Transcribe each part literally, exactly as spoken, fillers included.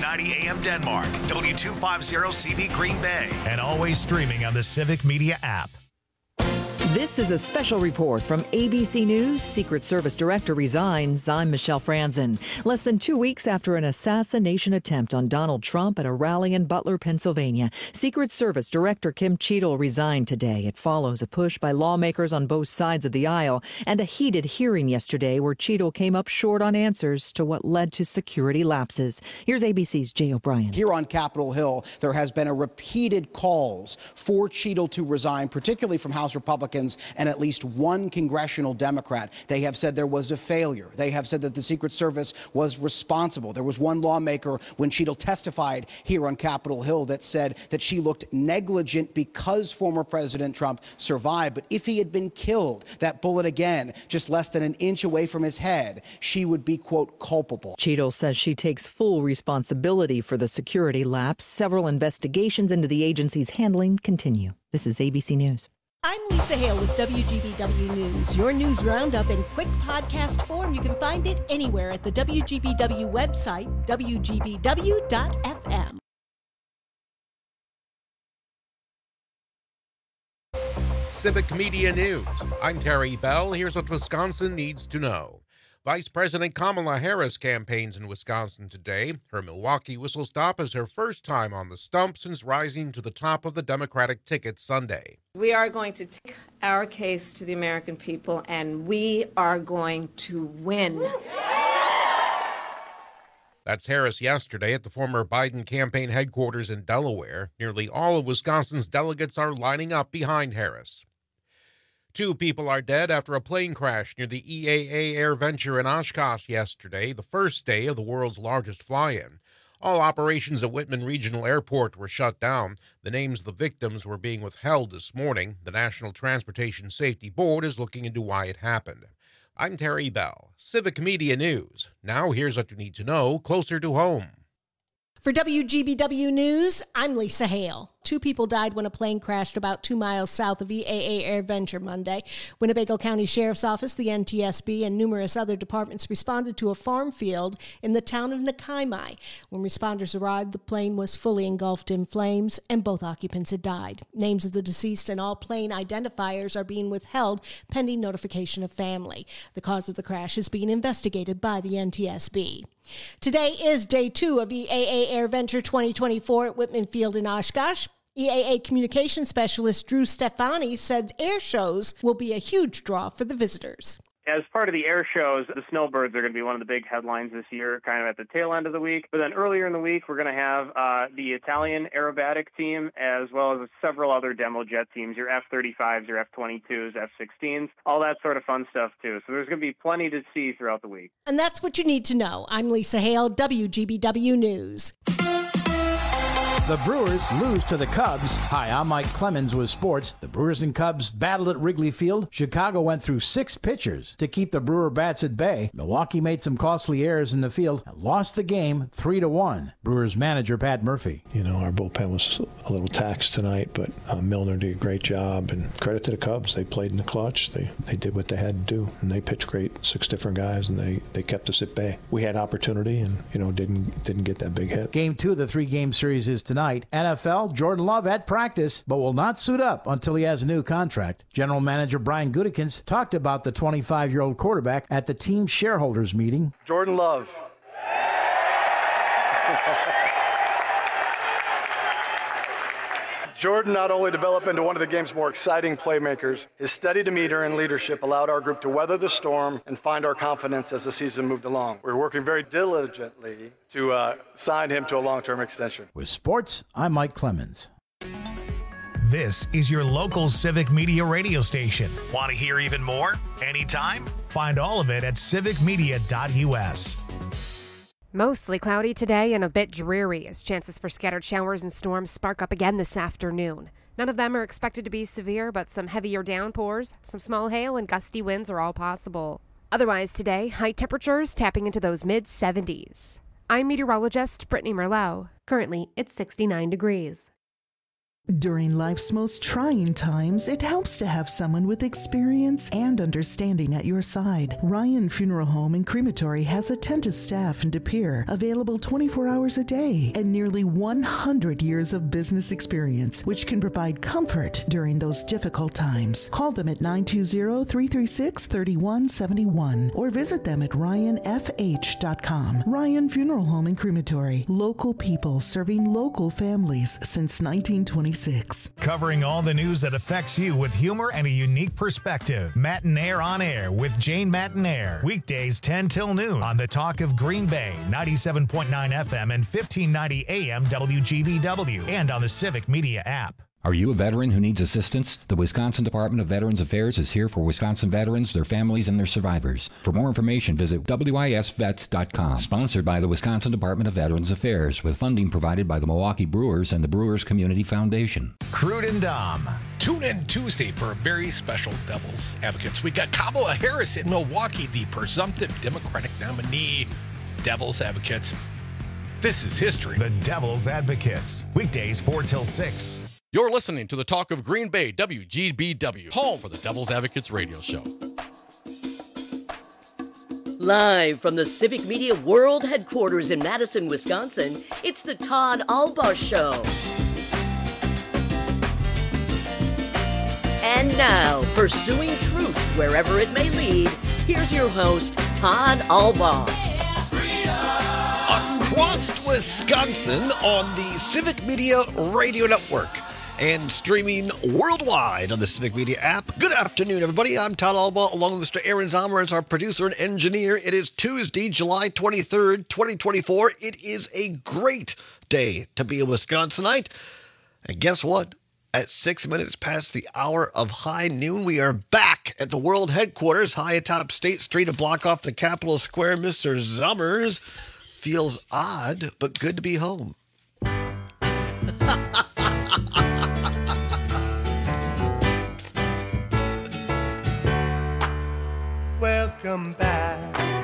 ninety A M Denmark, W two fifty C V Green Bay, and always streaming on the Civic Media app. This is a special report from A B C News. Secret Service Director resigns. I'm Michelle Franzen. Less than two weeks after an assassination attempt on Donald Trump at a rally in Butler, Pennsylvania, Secret Service Director Kim Cheadle resigned today. It follows a push by lawmakers on both sides of the aisle and a heated hearing yesterday where Cheadle came up short on answers to what led to security lapses. Here's A B C's Jay O'Brien. Here on Capitol Hill, there has been a repeated calls for Cheadle to resign, particularly from House Republicans and at least one congressional Democrat. They have said there was a failure. They have said that the Secret Service was responsible. There was one lawmaker when Cheadle testified here on Capitol Hill that said that she looked negligent because former President Trump survived. But if he had been killed, that bullet again, just less than an inch away from his head, she would be, quote, culpable. Cheadle says she takes full responsibility for the security lapse. Several investigations into the agency's handling continue. This is A B C News. I'm Lisa Hale with W G B W News. Your news roundup in quick podcast form. You can find it anywhere at the W G B W website, W G B W dot F M. Civic Media News. I'm Terry Bell. Here's what Wisconsin needs to know. Vice President Kamala Harris campaigns in Wisconsin today. Her Milwaukee whistle stop is her first time on the stump since rising to the top of the Democratic ticket Sunday. We are going to take our case to the American people, and we are going to win. That's Harris yesterday at the former Biden campaign headquarters in Delaware. Nearly all of Wisconsin's delegates are lining up behind Harris. Two people are dead after a plane crash near the E A A AirVenture in Oshkosh yesterday, the first day of the world's largest fly-in. All operations at Whitman Regional Airport were shut down. The names of the victims were being withheld this morning. The National Transportation Safety Board is looking into why it happened. I'm Terry Bell, Civic Media News. Now here's what you need to know closer to home. For W G B W News, I'm Lisa Hale. Two people died when a plane crashed about two miles south of E A A AirVenture Monday. Winnebago County Sheriff's Office, the N T S B, and numerous other departments responded to a farm field in the town of Nakai. When responders arrived, the plane was fully engulfed in flames, and both occupants had died. Names of the deceased and all plane identifiers are being withheld pending notification of family. The cause of the crash is being investigated by the N T S B. Today is day two of E A A AirVenture twenty twenty-four at Whitman Field in Oshkosh. E A A Communications Specialist Drew Stefani said air shows will be a huge draw for the visitors. As part of the air shows, the snowbirds are going to be one of the big headlines this year, kind of at the tail end of the week. But then earlier in the week, we're going to have uh, the Italian aerobatic team, as well as several other demo jet teams, your F thirty-fives, your F twenty-twos, F sixteens, all that sort of fun stuff, too. So there's going to be plenty to see throughout the week. And that's what you need to know. I'm Lisa Hale, W G B W News. The Brewers lose to the Cubs. Hi, I'm Mike Clemens with sports. The Brewers and Cubs battled at Wrigley Field. Chicago went through six pitchers to keep the Brewer bats at bay. Milwaukee made some costly errors in the field and lost the game three to one. Brewers manager Pat Murphy. You know, our bullpen was a little taxed tonight, but uh, Milner did a great job. And credit to the Cubs. They played in the clutch. They they did what they had to do. And they pitched great, six different guys, and they, they kept us at bay. We had opportunity and, you know, didn't, didn't get that big hit. Game two of the three-game series is tonight. N F L, Jordan Love at practice, but will not suit up until he has a new contract. General Manager Brian Gutekunst talked about the twenty-five-year-old quarterback at the team shareholders meeting. Jordan Love. Jordan not only developed into one of the game's more exciting playmakers, his steady demeanor and leadership allowed our group to weather the storm and find our confidence as the season moved along. We're working very diligently to uh, sign him to a long-term extension. With sports, I'm Mike Clemens. This is your local Civic Media radio station. Want to hear even more? Anytime? Find all of it at civic media dot U S. Mostly cloudy today and a bit dreary as chances for scattered showers and storms spark up again this afternoon. None of them are expected to be severe, but some heavier downpours, some small hail, and gusty winds are all possible. Otherwise today, high temperatures tapping into those mid seventies. I'm meteorologist Brittany Merlot. Currently, it's sixty-nine degrees. During life's most trying times, it helps to have someone with experience and understanding at your side. Ryan Funeral Home and Crematory has attentive staff in De Pere, available twenty-four hours a day, and nearly one hundred years of business experience, which can provide comfort during those difficult times. Call them at nine two zero, three three six, three one seven one or visit them at ryan f h dot com. Ryan Funeral Home and Crematory, local people serving local families since nineteen twenty-six. Covering all the news that affects you with humor and a unique perspective. Matinaire on Air with Jane Matinaire. Weekdays ten till noon on the Talk of Green Bay, ninety-seven point nine F M and fifteen ninety A M W G B W, and on the Civic Media app. Are you a veteran who needs assistance? The Wisconsin Department of Veterans Affairs is here for Wisconsin veterans, their families, and their survivors. For more information, visit W I S vets dot com. Sponsored by the Wisconsin Department of Veterans Affairs, with funding provided by the Milwaukee Brewers and the Brewers Community Foundation. Crude and Dom. Tune in Tuesday for a very special Devil's Advocates. We got Kamala Harris in Milwaukee, the presumptive Democratic nominee. Devil's Advocates. This is history. The Devil's Advocates. Weekdays four till six. You're listening to the Talk of Green Bay, W G B W, home for the Devil's Advocates radio show. Live from the Civic Media World Headquarters in Madison, Wisconsin, it's the Todd Albaugh Show. And now, pursuing truth wherever it may lead, here's your host, Todd Albaugh. Across Wisconsin on the Civic Media Radio Network and streaming worldwide on the Civic Media app. Good afternoon, everybody. I'm Todd Albaugh, along with Mister Aaron Zomer as our producer and engineer. It is Tuesday, July twenty-third, twenty twenty-four. It is a great day to be a Wisconsinite. And guess what? At six minutes past the hour of high noon, we are back at the world headquarters, high atop State Street, a block off the Capitol Square. Mister Zomers feels odd, but good to be home. Welcome back.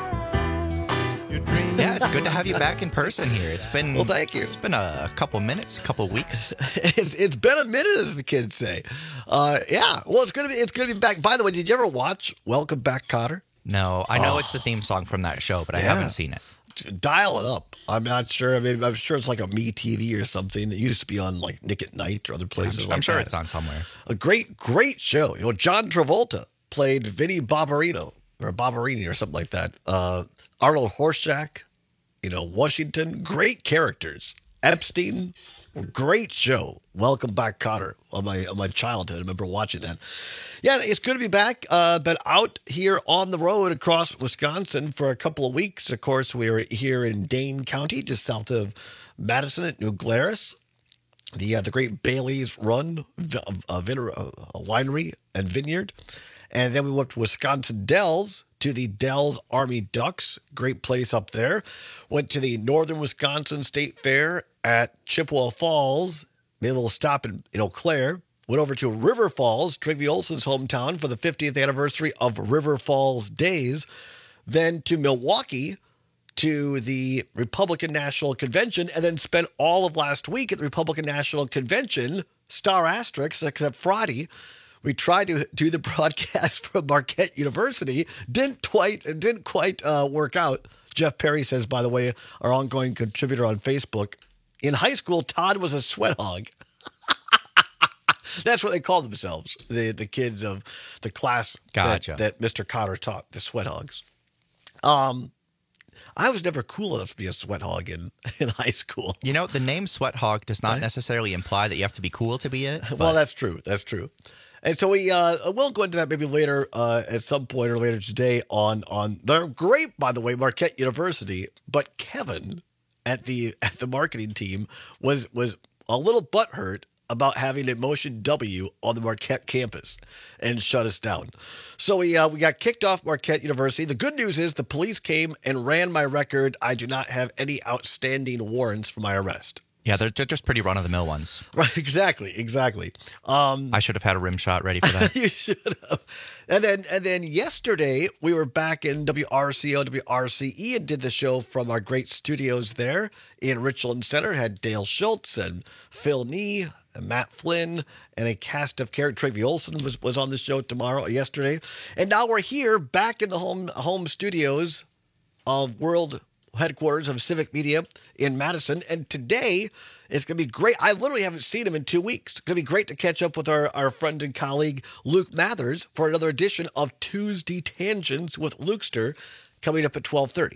Yeah, it's good to have you back in person here. It's been well, thank you. It's been a couple minutes, a couple weeks. it's, it's been a minute, as the kids say. Uh, yeah, well, it's gonna be it's gonna be back. By the way, did you ever watch Welcome Back, Kotter? No, I know oh. it's the theme song from that show, but I yeah. haven't seen it. Dial it up. I'm not sure. I mean, I'm sure it's like a MeTV or something. It used to be on like Nick at Night or other places. I'm, like I'm sure that. it's on somewhere. A great, great show. You know, John Travolta played Vinnie Barbarino or Barbarini or something like that. Uh, Arnold Horshack, you know, Washington, great characters. Epstein, great show. Welcome Back, Kotter. On my on my childhood, I remember watching that. Yeah, it's good to be back. Uh, been out here on the road across Wisconsin for a couple of weeks. Of course, we were here in Dane County, just south of Madison at New Glarus. The uh, the great Bailey's Run uh, uh, winery and vineyard. And then we went to Wisconsin Dells, to the Dells Army Ducks. Great place up there. Went to the Northern Wisconsin State Fair at Chippewa Falls. Made a little stop in, in Eau Claire. Went over to River Falls, Trygve Olsen's hometown, for the fiftieth anniversary of River Falls Days. Then to Milwaukee, to the Republican National Convention, and then spent all of last week at the Republican National Convention, star asterisk, except Friday. We tried to do the broadcast from Marquette University. Didn't quite, it didn't quite uh, work out. Jeff Perry says, by the way, our ongoing contributor on Facebook, in high school, Todd was a sweat hog. That's what they called themselves, the the kids of the class gotcha. that, that Mister Cotter taught, the sweat hogs. Um, I was never cool enough to be a sweat hog in, in high school. You know, the name sweat hog does not right? necessarily imply that you have to be cool to be it. But... Well, that's true. That's true. And so we uh, we'll go into that maybe later uh, at some point or later today on on they're great, by the way, Marquette University. But Kevin at the at the marketing team was was a little butthurt about having a Motion W on the Marquette campus and shut us down. So we uh, we got kicked off Marquette University. The good news is the police came and ran my record. I do not have any outstanding warrants for my arrest. Yeah, they're, they're just pretty run-of-the-mill ones. Right, exactly, exactly. Um, I should have had a rim shot ready for that. You should have. And then, and then yesterday, we were back in W R C O, W R C E, and did the show from our great studios there in Richland Center. Had Dale Schultz and Phil Nee and Matt Flynn and a cast of characters. Travi Olson was, was on the show tomorrow, yesterday. And now we're here back in the home home studios of World Headquarters of Civic Media in Madison. And today it's going to be great. I literally haven't seen him in two weeks. It's going to be great to catch up with our, our friend and colleague Luke Mathers for another edition of Tuesday Tangents with Lukester coming up at twelve thirty.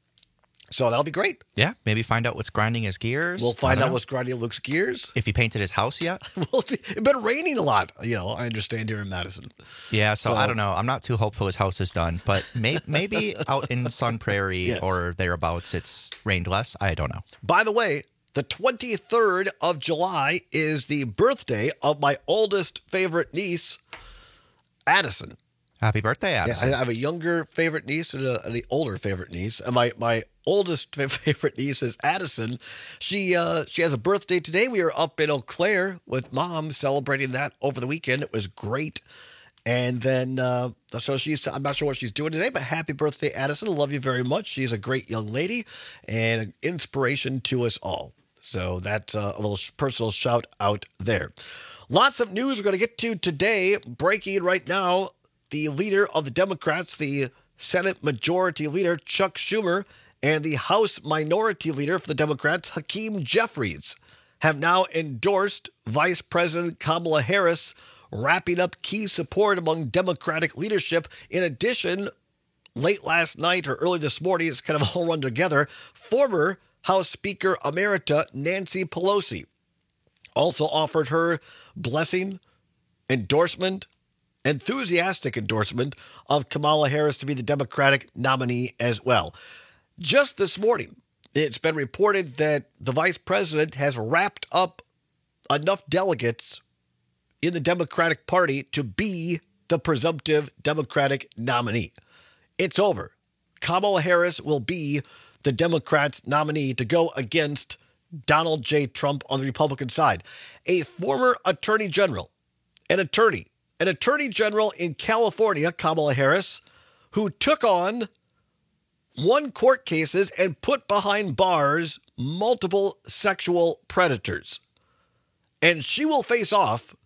So that'll be great. Yeah, maybe find out what's grinding his gears. We'll find out know. what's grinding Luke's gears. If he painted his house yet. We'll see. It's been raining a lot, you know, I understand, here in Madison. Yeah, so, So- I don't know. I'm not too hopeful his house is done, but may, maybe out in Sun Prairie Yes. or thereabouts it's rained less. I don't know. By the way, the twenty-third of July is the birthday of my oldest favorite niece, Addison. Happy birthday, Addison. Yeah, I have a younger favorite niece and, a, and an older favorite niece. And my, my oldest fa- favorite niece is Addison. She uh, she has a birthday today. We were up in Eau Claire with Mom celebrating that over the weekend. It was great. And then, uh, so she's, I'm not sure what she's doing today, but happy birthday, Addison. Love you very much. She's a great young lady and an inspiration to us all. So that's uh, a little personal shout out there. Lots of news we're going to get to today. Breaking right now, the leader of the Democrats, the Senate Majority Leader, Chuck Schumer, and the House Minority Leader for the Democrats, Hakeem Jeffries, have now endorsed Vice President Kamala Harris, wrapping up key support among Democratic leadership. In addition, late last night or early this morning, it's kind of all run together, former House Speaker Emerita Nancy Pelosi also offered her blessing, endorsement, enthusiastic endorsement of Kamala Harris to be the Democratic nominee as well. Just this morning, it's been reported that the vice president has wrapped up enough delegates in the Democratic Party to be the presumptive Democratic nominee. It's over. Kamala Harris will be the Democrats' nominee to go against Donald J. Trump on the Republican side. A former attorney general, an attorney, an attorney general in California, Kamala Harris, who took on, won court cases and put behind bars multiple sexual predators. And she will face off,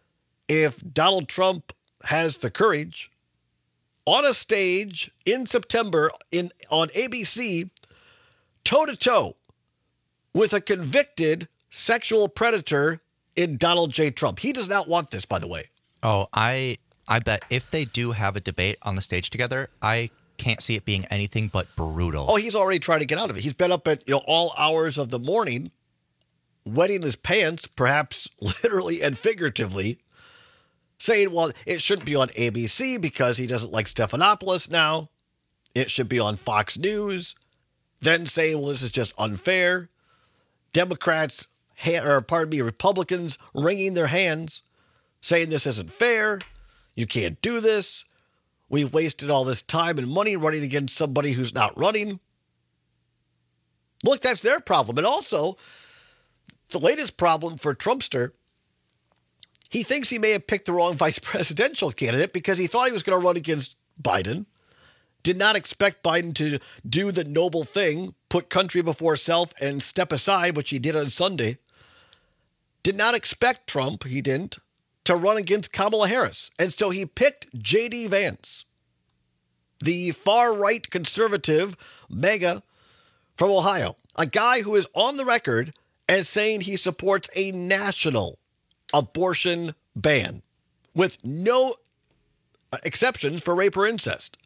if Donald Trump has the courage, on a stage in September in on A B C, toe-to-toe with a convicted sexual predator in Donald J. Trump. He does not want this, by the way. Oh, I I bet if they do have a debate on the stage together, I can't see it being anything but brutal. Oh, he's already trying to get out of it. He's been up at, you know, all hours of the morning, wetting his pants, perhaps literally and figuratively, saying, well, it shouldn't be on A B C because he doesn't like Stephanopoulos now. It should be on Fox News. Then saying, well, this is just unfair. Democrats, or pardon me, Republicans wringing their hands, saying this isn't fair. You can't do this. We've wasted all this time and money running against somebody who's not running. Look, that's their problem. And also, the latest problem for Trumpster, he thinks he may have picked the wrong vice presidential candidate because he thought he was going to run against Biden, did not expect Biden to do the noble thing, put country before self and step aside, which he did on Sunday. Did not expect Trump, he didn't, to run against Kamala Harris. And so he picked J D Vance, the far-right conservative mega from Ohio, a guy who is on the record as saying he supports a national abortion ban with no exceptions for rape or incest.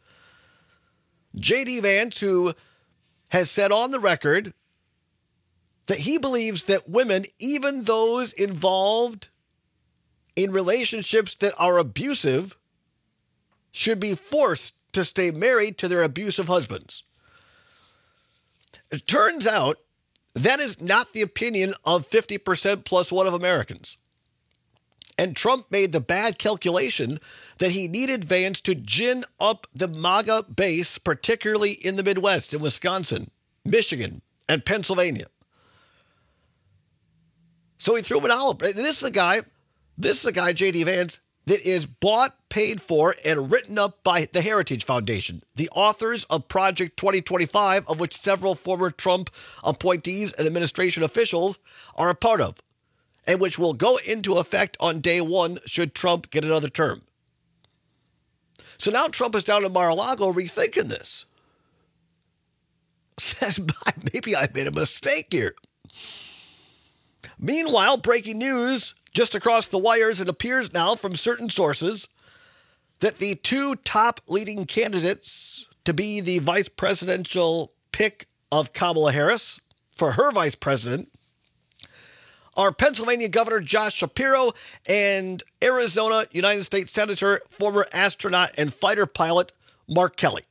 J D Vance, who has said on the record that he believes that women, even those involved in relationships that are abusive, should be forced to stay married to their abusive husbands. It turns out that is not the opinion of fifty percent plus one of Americans. And Trump made the bad calculation that he needed Vance to gin up the MAGA base, particularly in the Midwest, in Wisconsin, Michigan, and Pennsylvania. So he threw him an olive. And this is a guy, this is a guy, J D Vance, that is bought, paid for, and written up by the Heritage Foundation, the authors of Project twenty twenty-five, of which several former Trump appointees and administration officials are a part of, and which will go into effect on day one should Trump get another term. So now Trump is down in Mar-a-Lago rethinking this. Says, maybe I made a mistake here. Meanwhile, breaking news just across the wires, it appears now from certain sources that the two top leading candidates to be the vice presidential pick of Kamala Harris for her vice president are Pennsylvania Governor Josh Shapiro and Arizona United States Senator, former astronaut and fighter pilot Mark Kelly.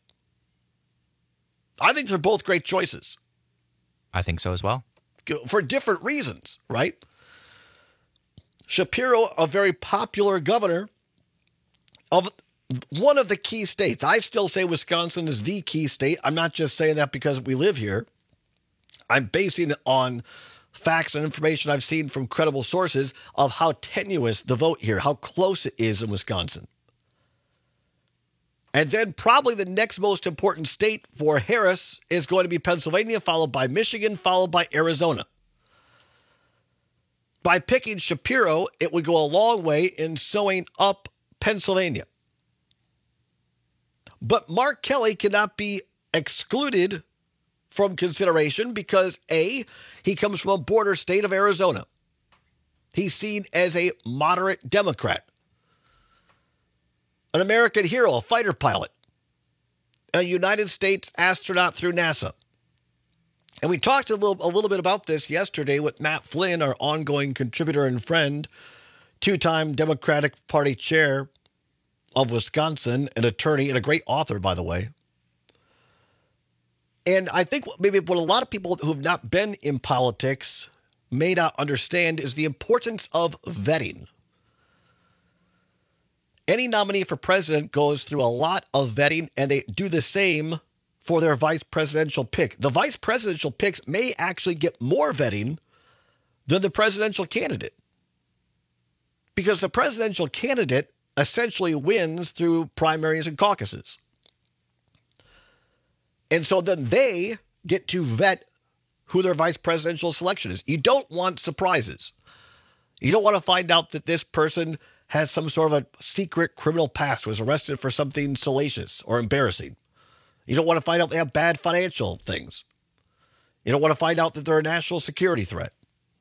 I think they're both great choices. I think so as well. For different reasons, right? Shapiro, a very popular governor of one of the key states. I still say Wisconsin is the key state. I'm not just saying that because we live here. I'm basing it on facts and information I've seen from credible sources of how tenuous the vote here, how close it is in Wisconsin. And then probably the next most important state for Harris is going to be Pennsylvania, followed by Michigan, followed by Arizona. By picking Shapiro, it would go a long way in sewing up Pennsylvania. But Mark Kelly cannot be excluded from consideration because, A, he comes from a border state of Arizona. He's seen as a moderate Democrat, an American hero, a fighter pilot, a United States astronaut through NASA. And we talked a little, a little bit about this yesterday with Matt Flynn, our ongoing contributor and friend, two-time Democratic Party chair of Wisconsin, an attorney and a great author, by the way. And I think maybe what a lot of people who have not been in politics may not understand is the importance of vetting. Any nominee for president goes through a lot of vetting, and they do the same for their vice presidential pick. The vice presidential picks may actually get more vetting than the presidential candidate, because the presidential candidate essentially wins through primaries and caucuses. And so then they get to vet who their vice presidential selection is. You don't want surprises. You don't want to find out that this person has some sort of a secret criminal past, was arrested for something salacious or embarrassing. You don't want to find out they have bad financial things. You don't want to find out that they're a national security threat.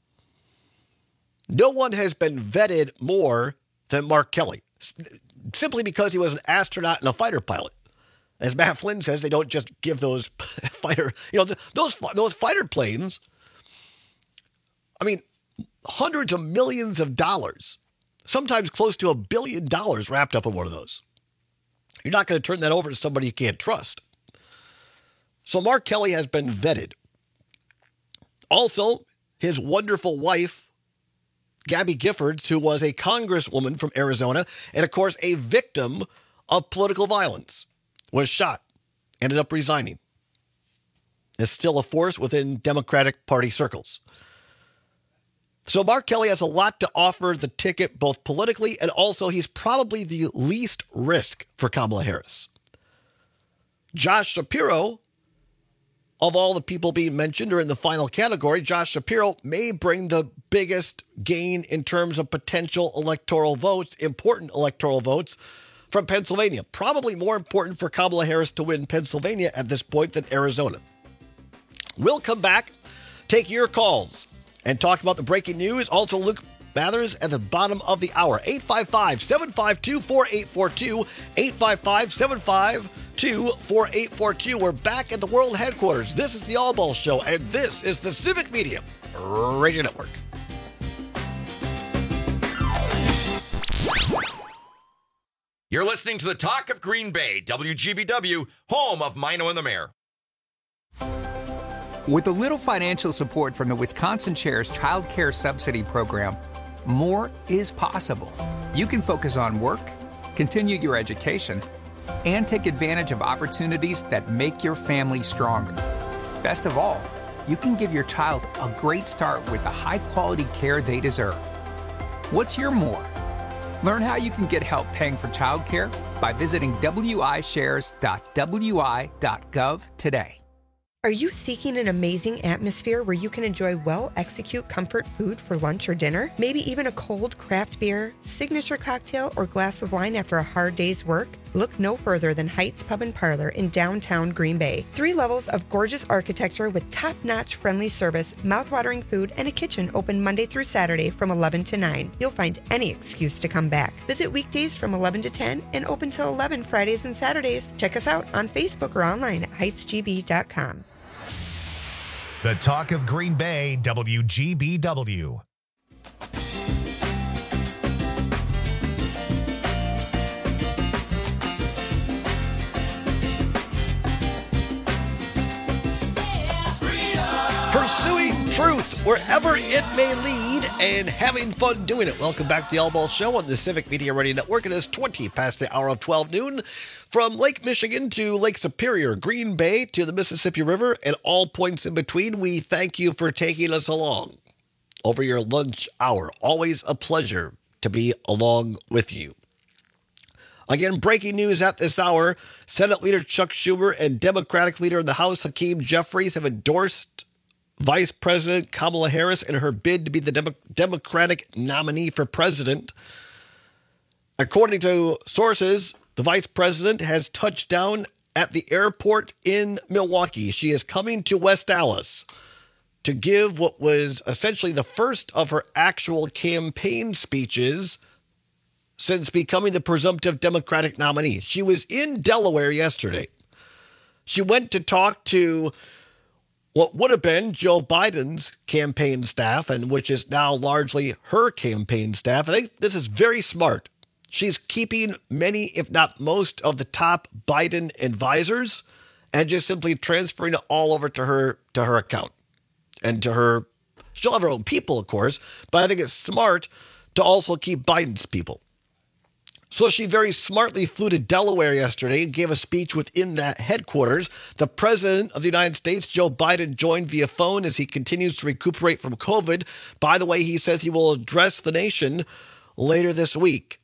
No one has been vetted more than Mark Kelly, simply because he was an astronaut and a fighter pilot. As Matt Flynn says, they don't just give those fighter, you know, those those fighter planes, I mean, hundreds of millions of dollars, sometimes close to a billion dollars wrapped up in one of those. You're not going to turn that over to somebody you can't trust. So Mark Kelly has been vetted. Also, his wonderful wife, Gabby Giffords, who was a congresswoman from Arizona and, of course, a victim of political violence, was shot, ended up resigning. Is still a force within Democratic Party circles. So Mark Kelly has a lot to offer the ticket, both politically and also he's probably the least risk for Kamala Harris. Josh Shapiro, of all the people being mentioned or in the final category, Josh Shapiro may bring the biggest gain in terms of potential electoral votes, important electoral votes, from Pennsylvania. Probably more important for Kamala Harris to win Pennsylvania at this point than Arizona. We'll come back, take your calls, and talk about the breaking news. Also, Luke Mathers at the bottom of the hour. eight five five, seven five two, four eight four two. eight five five, seven five two, four eight four two. We're back at the world headquarters. This is the All Ball Show, and this is the Civic Media Radio Network. You're listening to the Talk of Green Bay, W G B W, home of Mino and the Mayor. With a little financial support from the Wisconsin Chair's Child Care Subsidy Program, more is possible. You can focus on work, continue your education, and take advantage of opportunities that make your family stronger. Best of all, you can give your child a great start with the high-quality care they deserve. What's your more? Learn how you can get help paying for childcare by visiting w i shares dot w i dot gov today. Are you seeking an amazing atmosphere where you can enjoy well-executed comfort food for lunch or dinner? Maybe even a cold craft beer, signature cocktail, or glass of wine after a hard day's work? Look no further than Heights Pub and Parlor in downtown Green Bay. Three levels of gorgeous architecture with top-notch friendly service, mouth-watering food, and a kitchen open Monday through Saturday from eleven to nine. You'll find any excuse to come back. Visit weekdays from eleven to ten and open till eleven Fridays and Saturdays. Check us out on Facebook or online at heights g b dot com. The Talk of Green Bay, W G B W. Pursuing truth wherever it may lead and having fun doing it. Welcome back to the All Ball Show on the Civic Media Radio Network. It is twenty past the hour of twelve noon. From Lake Michigan to Lake Superior, Green Bay to the Mississippi River, and all points in between, we thank you for taking us along over your lunch hour. Always a pleasure to be along with you. Again, breaking news at this hour. Senate Leader Chuck Schumer and Democratic Leader in the House, Hakeem Jeffries, have endorsed Vice President Kamala Harris in her bid to be the Demo- Democratic nominee for president. According to sources, the vice president has touched down at the airport in Milwaukee. She is coming to West Allis to give what was essentially the first of her actual campaign speeches since becoming the presumptive Democratic nominee. She was in Delaware yesterday. She went to talk to what would have been Joe Biden's campaign staff, and which is now largely her campaign staff. I think this is very smart. She's keeping many, if not most, of the top Biden advisors and just simply transferring it all over to her to her account and to her. She'll have her own people, of course, but I think it's smart to also keep Biden's people. So she very smartly flew to Delaware yesterday and gave a speech within that headquarters. The president of the United States, Joe Biden, joined via phone as he continues to recuperate from COVID. By the way, he says he will address the nation later this week,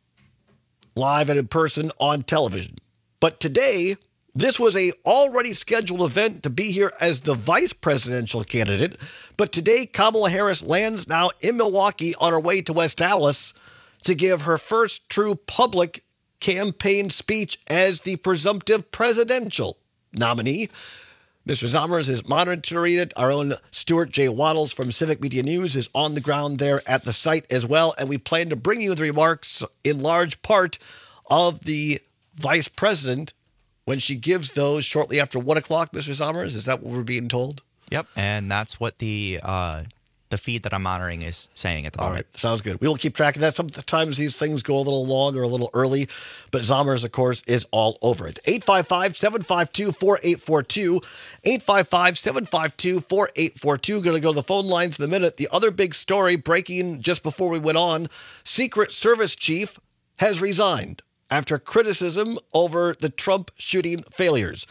live and in person on television. But today, this was a already scheduled event to be here as the vice presidential candidate. But today, Kamala Harris lands now in Milwaukee on her way to West Allis to give her first true public campaign speech as the presumptive presidential nominee. Mister Zommers is monitoring it. Our own Stuart J. Waddles from Civic Media News is on the ground there at the site as well. And we plan to bring you the remarks in large part of the vice president when she gives those shortly after one o'clock, Mister Zommers. Is that what we're being told? Yep. And that's what the uh, the feed that I'm monitoring is saying at the moment. All right. Sounds good. We will keep track of that. Sometimes these things go a little long or a little early, but Zommers, of course, is all over it. eight five five, seven five two, four eight four two. eight five five, seven five two, four eight four two. Going to go to the phone lines in a minute. The other big story breaking just before we went on, Secret Service chief has resigned after criticism over the Trump shooting failures.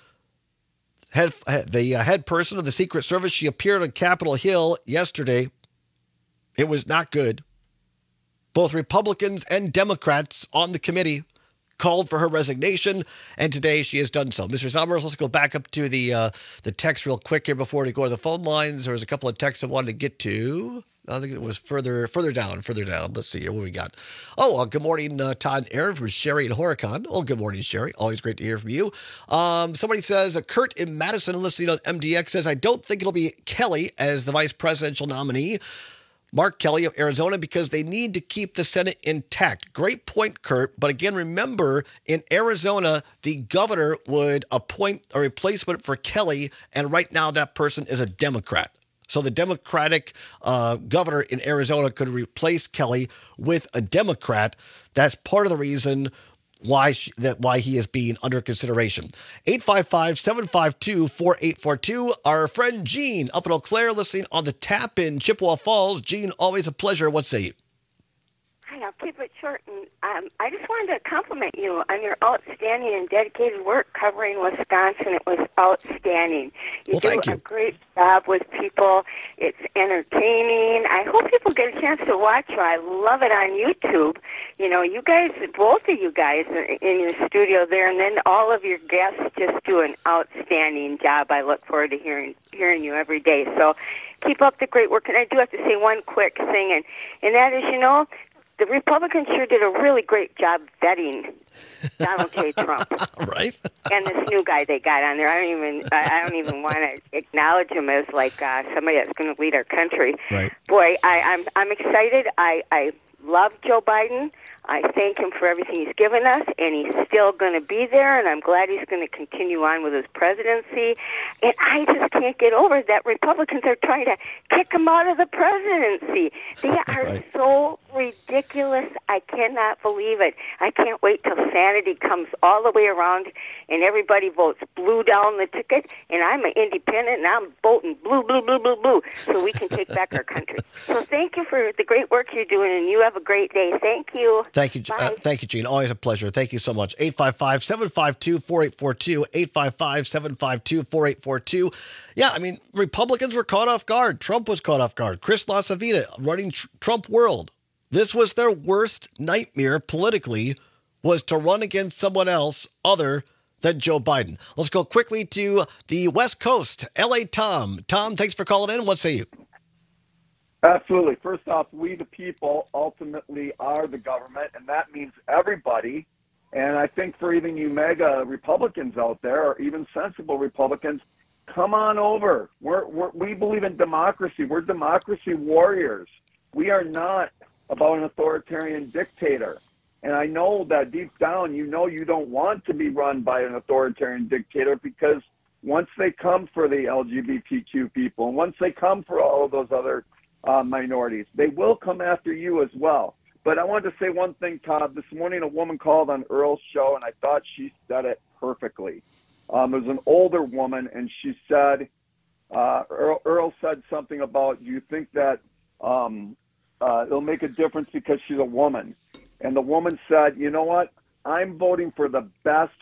Head, the uh, head person of the Secret Service, she appeared on Capitol Hill yesterday. It was not good. Both Republicans and Democrats on the committee called for her resignation, and today she has done so. Mister Zommers, let's go back up to the uh, the text real quick here before we go to the phone lines. There was a couple of texts I wanted to get to. I think it was further further down, further down. Let's see here what we got. Oh, uh, good morning, uh, Todd and Aaron from Sherry and Horicon. Oh, good morning, Sherry. Always great to hear from you. Um, somebody says, uh, Kurt in Madison listening on M D X says, I don't think it'll be Kelly as the vice presidential nominee, Mark Kelly of Arizona, because they need to keep the Senate intact. Great point, Kurt. But again, remember, in Arizona, the governor would appoint a replacement for Kelly, and right now that person is a Democrat. So the Democratic uh, governor in Arizona could replace Kelly with a Democrat. That's part of the reason why she, that why he is being under consideration. eight five five, seven five two, four eight four two. Our friend Gene up in Eau Claire listening on the tap in Chippewa Falls. Gene, always a pleasure. What say you? Hi, Fine, I'll keep it short. And um, I just wanted to compliment you on your outstanding and dedicated work covering Wisconsin. It was outstanding. You well, do thank you. a great job with people. It's entertaining. I hope people get a chance to watch you. I love it on YouTube. You know, you guys, both of you guys in your studio there, and then all of your guests just do an outstanding job. I look forward to hearing hearing you every day. So keep up the great work. And I do have to say one quick thing, and, and that is, you know, the Republicans sure did a really great job vetting Donald J. Trump, right? And this new guy they got on there. I don't even, I don't even want to acknowledge him as like uh, somebody that's going to lead our country. Right. Boy, I, I'm, I'm excited. I, I love Joe Biden. I thank him for everything he's given us, and he's still going to be there, and I'm glad he's going to continue on with his presidency. And I just can't get over that Republicans are trying to kick him out of the presidency. They are Right. so ridiculous. I cannot believe it. I can't wait till sanity comes all the way around and everybody votes blue down the ticket, and I'm an independent, and I'm voting blue, blue, blue, blue, blue, so we can take back our country. So thank you for the great work you're doing, and you have a great day. Thank you. Thank you, uh, thank you, Gene. Always a pleasure. Thank you so much. eight five five, seven five two, four eight four two, eight five five, seven five two, four eight four two. Yeah, I mean, Republicans were caught off guard. Trump was caught off guard. Chris LaCivita running tr- Trump world. This was their worst nightmare politically, was to run against someone else other than Joe Biden. Let's go quickly to the West Coast. L A Tom. Tom, thanks for calling in. What say you? Absolutely. First off, we the people ultimately are the government, and that means everybody. And I think for even you mega Republicans out there, or even sensible Republicans, come on over. We're, we're, we believe in democracy. We're democracy warriors. We are not about an authoritarian dictator. And I know that deep down, you know you don't want to be run by an authoritarian dictator, because once they come for the L G B T Q people, and once they come for all of those other uh, minorities, they will come after you as well. But I wanted to say one thing, Todd. This morning, a woman called on Earl's show, and I thought she said it perfectly. Um, it was an older woman, and she said, uh, Earl, Earl said something about, you think that um, uh, it'll make a difference because she's a woman. And the woman said, you know what? I'm voting for the best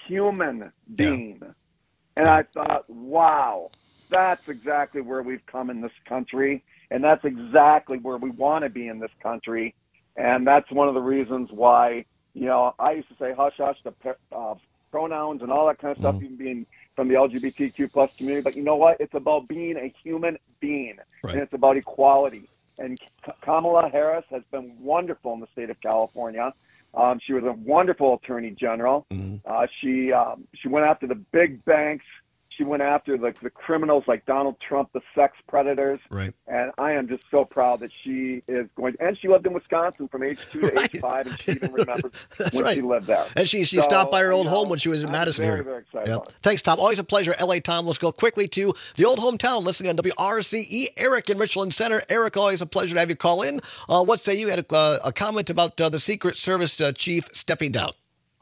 human being. Yeah. And I thought, wow, that's exactly where we've come in this country. And that's exactly where we want to be in this country. And that's one of the reasons why, you know, I used to say hush, hush, the uh, pronouns and all that kind of stuff, mm. even being from the L G B T Q plus community. But you know what? It's about being a human being. Right. And it's about equality. And Kamala Harris has been wonderful in the state of California. Um, she was a wonderful attorney general. Mm-hmm. Uh, she um, she went after the big banks. She went after the, the criminals like Donald Trump, the sex predators. Right. And I am just so proud that she is going to, and she lived in Wisconsin from age two to right. age five, and she even remembers when right. she lived there. And she she so, stopped by her old you home know, when she was in I'm Madison very, here. very excited. Yeah. Thanks, Tom. Always a pleasure. L A Tom. Let's go quickly to the old hometown, listening on W R C E. Eric in Richland Center. Eric, always a pleasure to have you call in. Uh, what say you? Had a, uh, a comment about uh, the Secret Service uh, chief stepping down.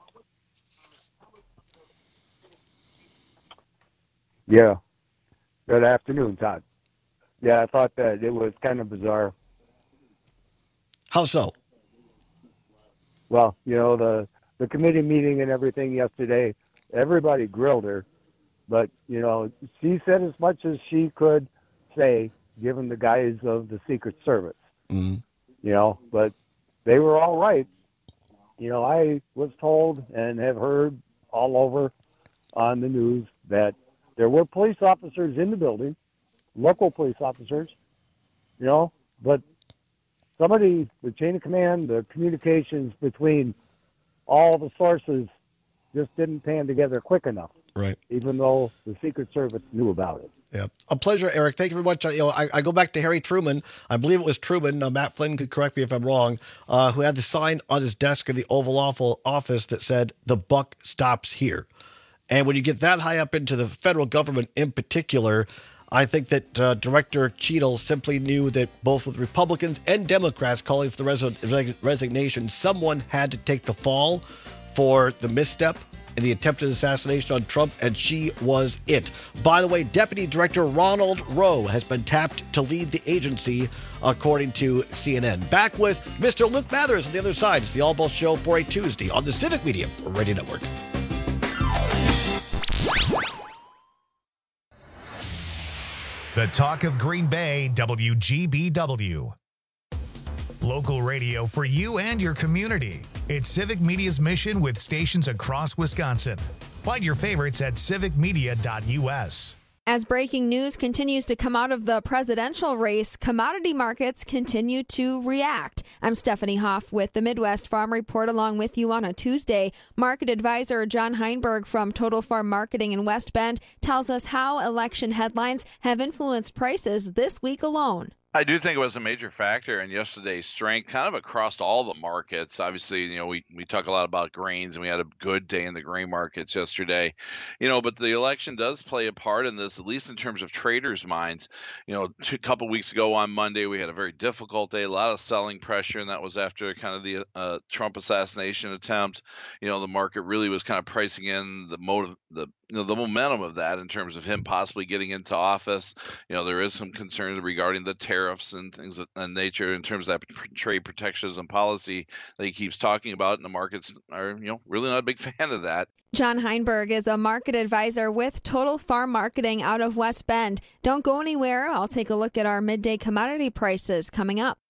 Yeah. Good afternoon, Todd. Yeah, I thought that it was kind of bizarre. How so? Well, you know, the, the committee meeting and everything yesterday, everybody grilled her, but, you know, she said as much as she could say, given the guise of the Secret Service. Mm-hmm. You know, but they were all right. You know, I was told and have heard all over on the news that there were police officers in the building, local police officers, you know, but somebody, the chain of command, the communications between all the sources just didn't pan together quick enough. Right. Even though the Secret Service knew about it. Yeah. A pleasure, Eric. Thank you very much. Uh, you know, I, I go back to Harry Truman. I believe it was Truman. Uh, Matt Flynn could correct me if I'm wrong, uh, who had the sign on his desk in the Oval Office that said, "The buck stops here." And when you get that high up into the federal government in particular, I think that uh, Director Cheadle simply knew that both with Republicans and Democrats calling for the res- resignation, someone had to take the fall for the misstep in the attempted assassination on Trump, and she was it. By the way, Deputy Director Ronald Rowe has been tapped to lead the agency, according to C N N. Back with Mister Luke Mathers on the other side. It's the All Ball Show for a Tuesday on the Civic Media Radio Network. The Talk of Green Bay, W G B W. Local radio for you and your community. It's Civic Media's mission with stations across Wisconsin. Find your favorites at civic media dot U S. As breaking news continues to come out of the presidential race, commodity markets continue to react. I'm Stephanie Hoff with the Midwest Farm Report along with you on a Tuesday. Market advisor John Heinberg from Total Farm Marketing in West Bend tells us how election headlines have influenced prices this week alone. I do think it was a major factor in yesterday's strength, kind of across all the markets. Obviously, you know, we, we talk a lot about grains, and we had a good day in the grain markets yesterday. You know, but the election does play a part in this, at least in terms of traders' minds. You know, two, a couple weeks ago on Monday, we had a very difficult day, a lot of selling pressure, and that was after kind of the uh, Trump assassination attempt. You know, the market really was kind of pricing in the motive, the you know, the momentum of that in terms of him possibly getting into office. You know, there is some concern regarding the tariffs and things of that nature in terms of that trade protectionism policy that he keeps talking about, and the markets are, you know, really not a big fan of that. John Heinberg is a market advisor with Total Farm Marketing out of West Bend. Don't go anywhere. I'll take a look at our midday commodity prices coming up.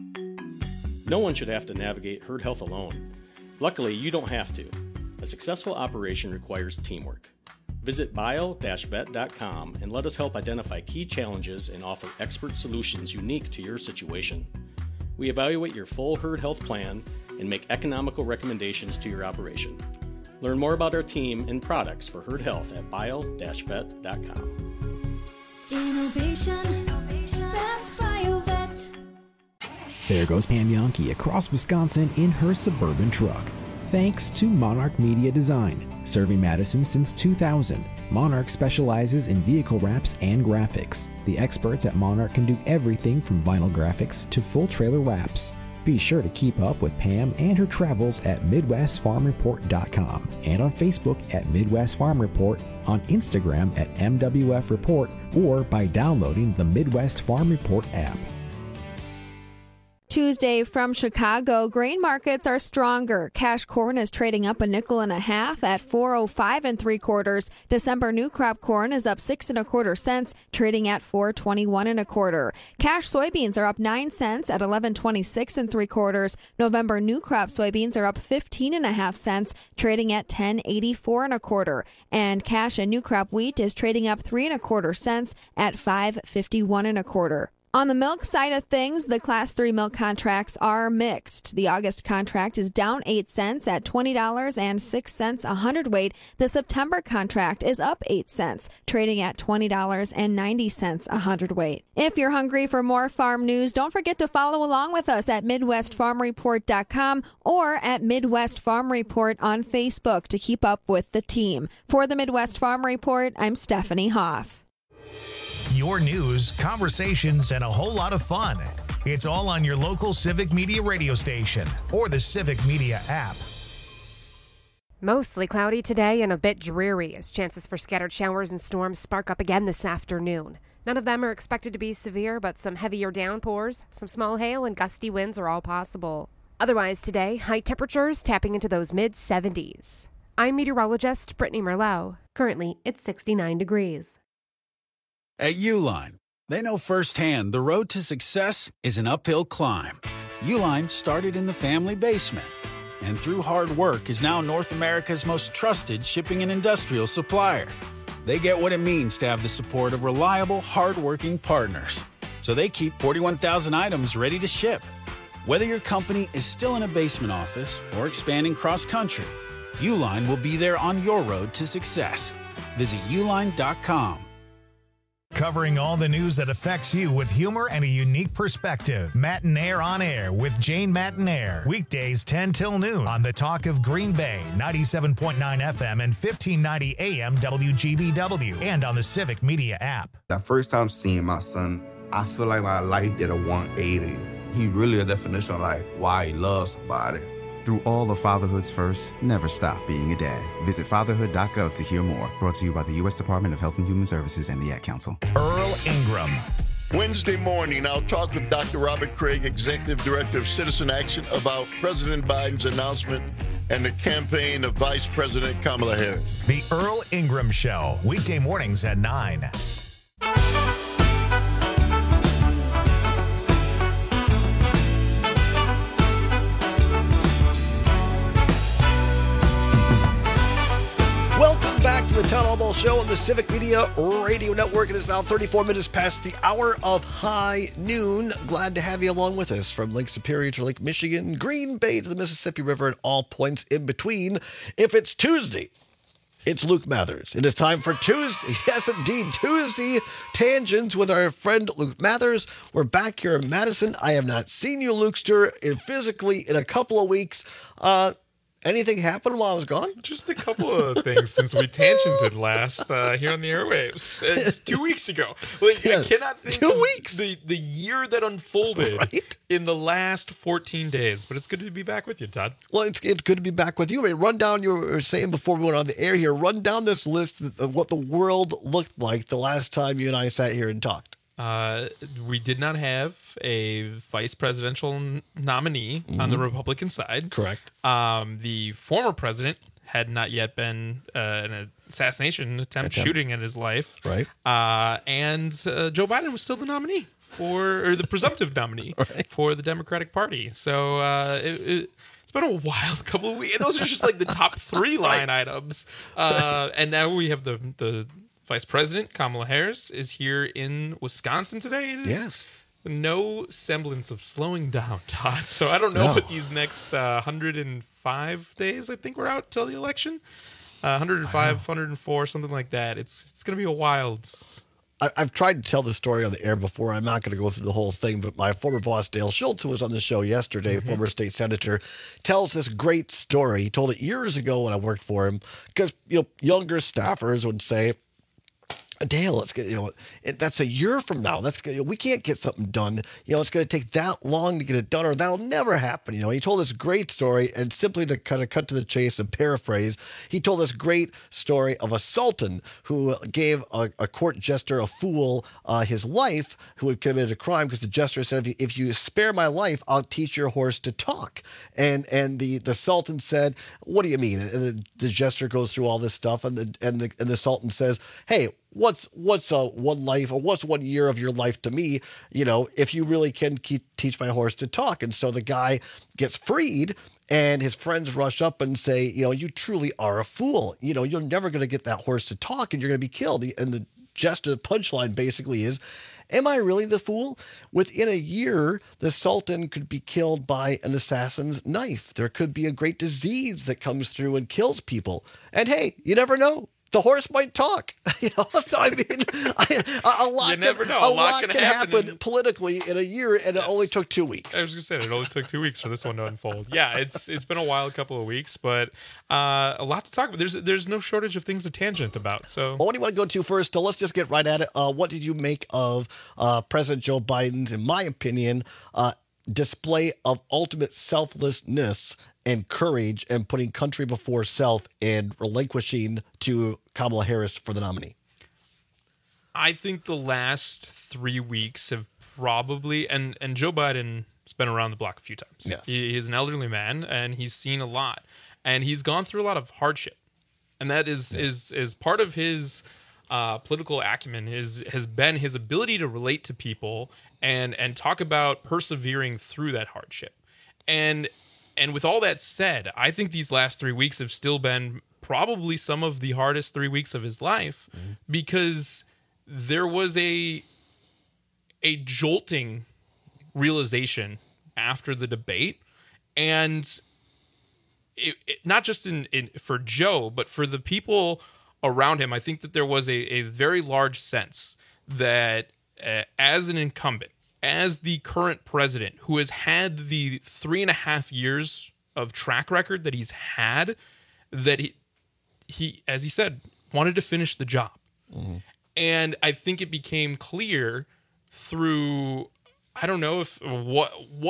No one should have to navigate herd health alone. Luckily, you don't have to. A successful operation requires teamwork. Visit bio dash vet dot com and let us help identify key challenges and offer expert solutions unique to your situation. We evaluate your full herd health plan and make economical recommendations to your operation. Learn more about our team and products for herd health at bio dash vet dot com. Innovation, that's BioVet. There goes Pam Yonke across Wisconsin in her suburban truck. Thanks to Monarch Media Design. Serving Madison since two thousand, Monarch specializes in vehicle wraps and graphics. The experts at Monarch can do everything from vinyl graphics to full trailer wraps. Be sure to keep up with Pam and her travels at midwest farm report dot com and on Facebook at Midwest Farm Report, on Instagram at M W F Report, or by downloading the Midwest Farm Report app. Tuesday from Chicago, grain markets are stronger. Cash corn is trading up a nickel and a half at four oh five and three quarters. December new crop corn is up six and a quarter cents, trading at four twenty-one and a quarter. Cash soybeans are up nine cents at eleven twenty-six and three quarters. November new crop soybeans are up fifteen and a half cents, trading at ten eighty-four and a quarter. And cash and new crop wheat is trading up three and a quarter cents at five fifty-one and a quarter. On the milk side of things, the Class three milk contracts are mixed. The August contract is down eight cents at twenty dollars and six cents a hundredweight. The September contract is up eight cents, trading at twenty dollars and ninety cents a hundredweight. If you're hungry for more farm news, don't forget to follow along with us at midwest farm report dot com or at Midwest Farm Report on Facebook to keep up with the team. For the Midwest Farm Report, I'm Stephanie Hoff. Your news, conversations, and a whole lot of fun. It's all on your local Civic Media radio station or the Civic Media app. Mostly cloudy today and a bit dreary as chances for scattered showers and storms spark up again this afternoon. None of them are expected to be severe, but some heavier downpours, some small hail, and gusty winds are all possible. Otherwise today, high temperatures tapping into those mid seventies. I'm meteorologist Brittany Merlot. Currently, it's sixty-nine degrees. At Uline, they know firsthand the road to success is an uphill climb. Uline started in the family basement, and through hard work is now North America's most trusted shipping and industrial supplier. They get what it means to have the support of reliable, hard-working partners. So they keep forty-one thousand items ready to ship. Whether your company is still in a basement office or expanding cross-country, Uline will be there on your road to success. Visit uline dot com. Covering all the news that affects you with humor and a unique perspective. Matinaire on Air with Jane Matinaire. Weekdays ten till noon on the Talk of Green Bay, ninety-seven point nine F M and fifteen ninety A M W G B W, and on the Civic Media app. The first time seeing my son, I feel like my life did a one eighty. He really a definition of like why he loves somebody. Through all of fatherhood's first, never stop being a dad. Visit fatherhood dot gov to hear more. Brought to you by the U S Department of Health and Human Services and the Ad Council. Earl Ingram. Wednesday morning, I'll talk with Doctor Robert Craig, Executive Director of Citizen Action, about President Biden's announcement and the campaign of Vice President Kamala Harris. The Earl Ingram Show, weekday mornings at nine. Welcome back to the Town Hall Ball Show on the Civic Media Radio Network. It is now thirty-four minutes past the hour of high noon. Glad to have you along with us from Lake Superior to Lake Michigan, Green Bay to the Mississippi River, and all points in between. If it's Tuesday, it's Luke Mathers. It is time for Tuesday. Yes, indeed. Tuesday Tangents with our friend Luke Mathers. We're back here in Madison. I have not seen you, Lukester, in physically in a couple of weeks. Uh, Anything happened while I was gone? Just a couple of things since we tangented last uh, here on the airwaves. Uh, two weeks ago. Like, yes. I cannot think two of weeks. The, the year that unfolded right? in the last fourteen days. But it's good to be back with you, Todd. Well, it's it's good to be back with you. I mean, run down, you were saying before we went on the air here, run down this list of what the world looked like the last time you and I sat here and talked. Uh, we did not have a vice presidential n- nominee mm-hmm. on the Republican side. Correct. Um, the former president had not yet been uh, an assassination attempt, attempt shooting at his life. Right. Uh, and uh, Joe Biden was still the nominee for, or the presumptive nominee right. for the Democratic Party. So uh, it, it, it's been a wild couple of weeks. Those are just like the top three line right. items. Uh, and now we have the the. Vice President Kamala Harris is here in Wisconsin today. It is yes. no semblance of slowing down, Todd. So I don't know no. what these next uh, one hundred five days, I think we're out till the election. Uh, one hundred five, one hundred four, something like that. It's it's going to be a wild... I, I've tried to tell this story on the air before. I'm not going to go through the whole thing, but my former boss, Dale Schultz, who was on the show yesterday, mm-hmm. former state senator, tells this great story. He told it years ago when I worked for him because, you know, younger staffers would say, Dale, let's get, you know, it, that's a year from now. That's you know, we can't get something done. You know, it's going to take that long to get it done, or that'll never happen. You know, he told this great story, and simply to kind of cut to the chase and paraphrase, he told this great story of a sultan who gave a, a court jester, a fool, uh, his life, who had committed a crime, because the jester said, if you, if you spare my life, I'll teach your horse to talk. And and the, the sultan said, what do you mean? And the, the jester goes through all this stuff, and the and the and the sultan says, hey, What's what's a one life or what's one year of your life to me, you know, if you really can keep, teach my horse to talk. And so the guy gets freed, and his friends rush up and say, you know, you truly are a fool. You know, you're never going to get that horse to talk, and you're going to be killed. And the jester punchline basically is, am I really the fool? Within a year, the sultan could be killed by an assassin's knife. There could be a great disease that comes through and kills people. And hey, you never know. The horse might talk. You know, so I mean, I, a, a lot, you never can, know. A, a lot, lot can, can happen, happen in... politically in a year, and yes. It only took two weeks. I was going to say it only took two weeks for this one to unfold. Yeah, it's it's been a wild couple of weeks, but uh, a lot to talk about. There's there's no shortage of things to tangent about. So, well, what do you want to go to first? So let's just get right at it. Uh, what did you make of uh, President Joe Biden's, in my opinion, uh, display of ultimate selflessness and courage, and putting country before self, and relinquishing to Kamala Harris for the nominee? I think the last three weeks have probably, and, and Joe Biden has been around the block a few times. Yes. He, he's an elderly man, and he's seen a lot, and he's gone through a lot of hardship. And that is yeah. is is part of his uh, political acumen, is, has been his ability to relate to people and and talk about persevering through that hardship. And And with all that said, I think these last three weeks have still been probably some of the hardest three weeks of his life, mm-hmm. because there was a a jolting realization after the debate, and it, it, not just in, in for Joe, but for the people around him. I think that there was a, a very large sense that uh, as an incumbent, as the current president, who has had the three and a half years of track record that he's had, that he, he as he said, wanted to finish the job. Mm-hmm. And I think it became clear through, I don't know if what what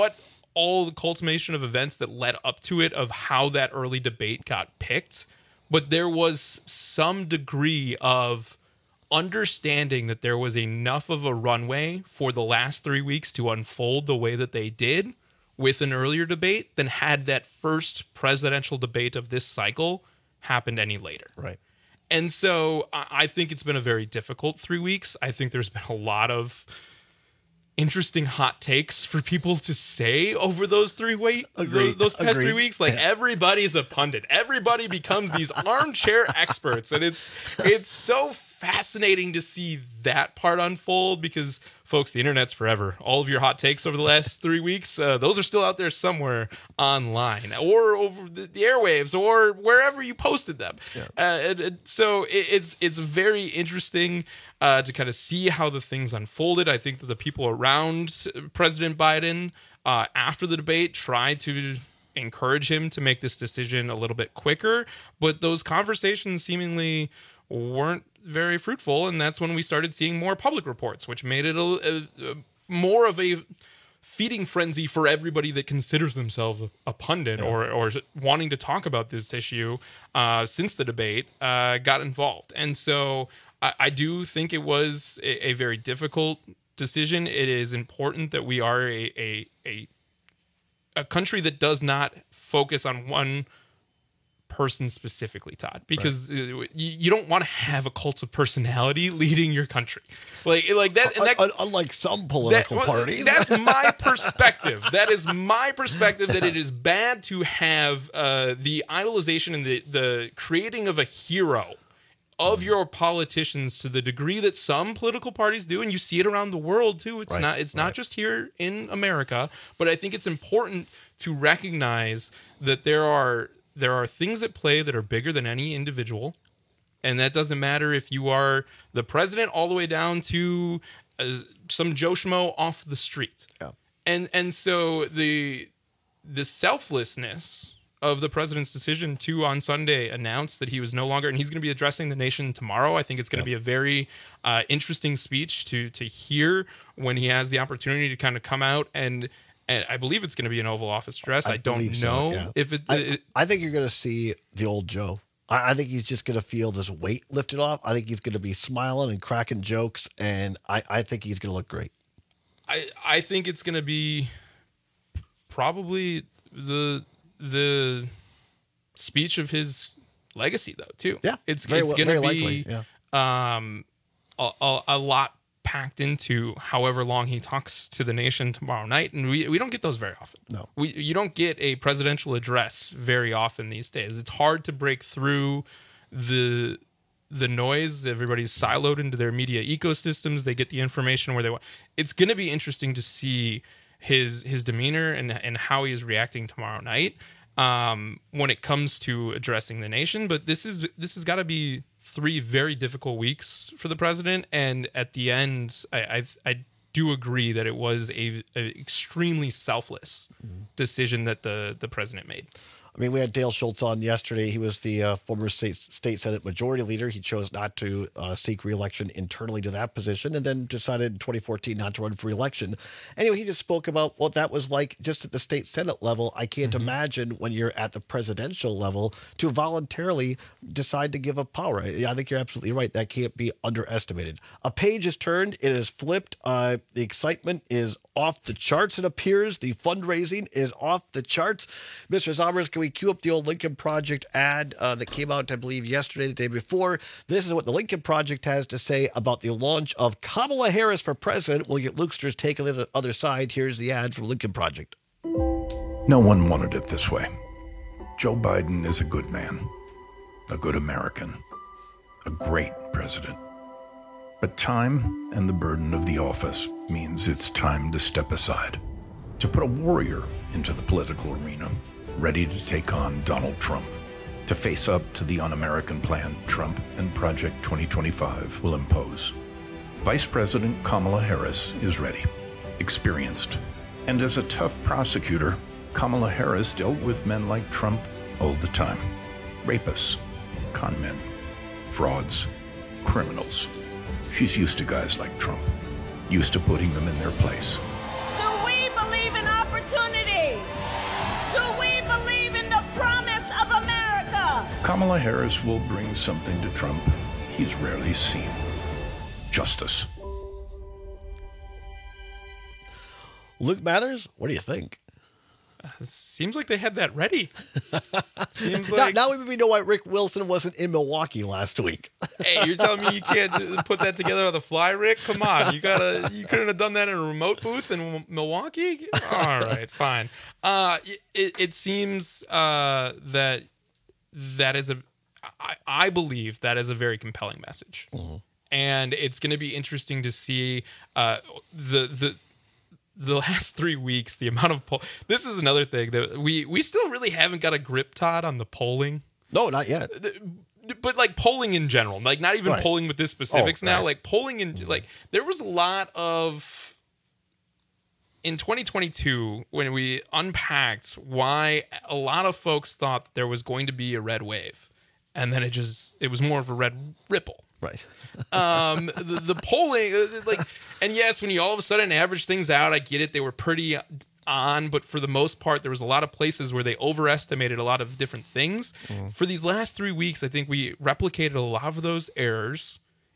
all the culmination of events that led up to it, of how that early debate got picked. But there was some degree of understanding that there was enough of a runway for the last three weeks to unfold the way that they did with an earlier debate than had that first presidential debate of this cycle happened any later. Right. And so I think it's been a very difficult three weeks. I think there's been a lot of interesting hot takes for people to say over those three wait those, those past Agreed. three weeks. Like Yeah. everybody's a pundit. Everybody becomes these armchair experts, and it's it's so fascinating to see that part unfold because, folks, the internet's forever. All of your hot takes over the last three weeks, uh, those are still out there somewhere online or over the, the airwaves or wherever you posted them. Yeah. Uh, and, and so it, it's it's very interesting uh, to kind of see how the things unfolded. I think that the people around President Biden uh, after the debate tried to encourage him to make this decision a little bit quicker, but those conversations seemingly weren't very fruitful, and that's when we started seeing more public reports, which made it a, a, a more of a feeding frenzy for everybody that considers themselves a, a pundit yeah. or or wanting to talk about this issue uh, since the debate uh, got involved. And so I, I do think it was a, a very difficult decision. It is important that we are a a a, a country that does not focus on one person specifically, Todd, because right. you, you don't want to have a cult of personality leading your country, like like that. And that unlike some political that, parties, that's my perspective. That is my perspective. That it is bad to have uh, the idolization and the the creating of a hero of your politicians to the degree that some political parties do, and you see it around the world too. It's right. not it's right. not just here in America, but I think it's important to recognize that there are. There are things at play that are bigger than any individual, and that doesn't matter if you are the president all the way down to uh, some Joe Schmo off the street. Yeah. And and so the the selflessness of the president's decision to on Sunday announce that he was no longer, and he's going to be addressing the nation tomorrow. I think it's going to yeah. be a very uh, interesting speech to to hear when he has the opportunity to kind of come out and. And I believe it's going to be an Oval Office address. I, I don't know so, yeah. if it, I, it. I think you're going to see the old Joe. I, I think he's just going to feel this weight lifted off. I think he's going to be smiling and cracking jokes, and I, I think he's going to look great. I I think it's going to be probably the the speech of his legacy, though. Too. Yeah, it's very, it's going to be likely, yeah. um a, a, a lot. packed into however long he talks to the nation tomorrow night, and we we don't get those very often. No, we you don't get a presidential address very often these days. It's hard to break through the the noise. Everybody's siloed into their media ecosystems. They get the information where they want. It's going to be interesting to see his his demeanor and and how he is reacting tomorrow night um, when it comes to addressing the nation. But this is this has got to be three very difficult weeks for the president, and at the end, I I, I do agree that it was a, a extremely selfless mm-hmm. decision that the the president made. I mean, we had Dale Schultz on yesterday. He was the uh, former state, state Senate Majority Leader. He chose not to uh, seek re-election internally to that position, and then decided in twenty fourteen not to run for re-election. Anyway, he just spoke about what that was like just at the state Senate level. I can't mm-hmm. imagine when you're at the presidential level to voluntarily decide to give up power. I, I think you're absolutely right. That can't be underestimated. A page is turned. It is flipped. Uh, the excitement is off the charts, it appears. The fundraising is off the charts. Mister Zommers, can we cue up the old Lincoln Project ad uh, that came out, I believe, yesterday, the day before? This is what the Lincoln Project has to say about the launch of Kamala Harris for president. We'll get Lukester's take on the other side. Here's the ad from Lincoln Project. No one wanted it this way. Joe Biden is a good man, a good American, a great president. But time and the burden of the office means it's time to step aside, to put a warrior into the political arena, ready to take on Donald Trump, to face up to the un-American plan Trump and Project twenty twenty-five will impose. Vice President Kamala Harris is ready, experienced, and as a tough prosecutor, Kamala Harris dealt with men like Trump all the time. Rapists, con men, frauds, criminals. She's used to guys like Trump, used to putting them in their place. Do we believe in opportunity? Kamala Harris will bring something to Trump he's rarely seen. Justice. Luke Mathers, what do you think? Uh, seems like they had that ready. Seems now, like now we know why Rick Wilson wasn't in Milwaukee last week. Hey, you're telling me you can't put that together on the fly, Rick? Come on, you gotta. You couldn't have done that in a remote booth in Milwaukee. All right, fine. Uh, it, it seems uh, that that is a. I, I believe that is a very compelling message, mm-hmm. and it's going to be interesting to see uh, the the. The last three weeks, the amount of poll. This is another thing that we we still really haven't got a grip, Todd, on the polling. No, not yet. But like polling in general, like not even right. polling with this specifics oh, now. right. Like polling in like there was a lot of in twenty twenty-two when we unpacked why a lot of folks thought that there was going to be a red wave, and then it just it was more of a red ripple. Right. um, the, the polling, like, and yes, when you all of a sudden average things out, I get it. They were pretty on, but for the most part, there was a lot of places where they overestimated a lot of different things. Mm. For these last three weeks, I think we replicated a lot of those errors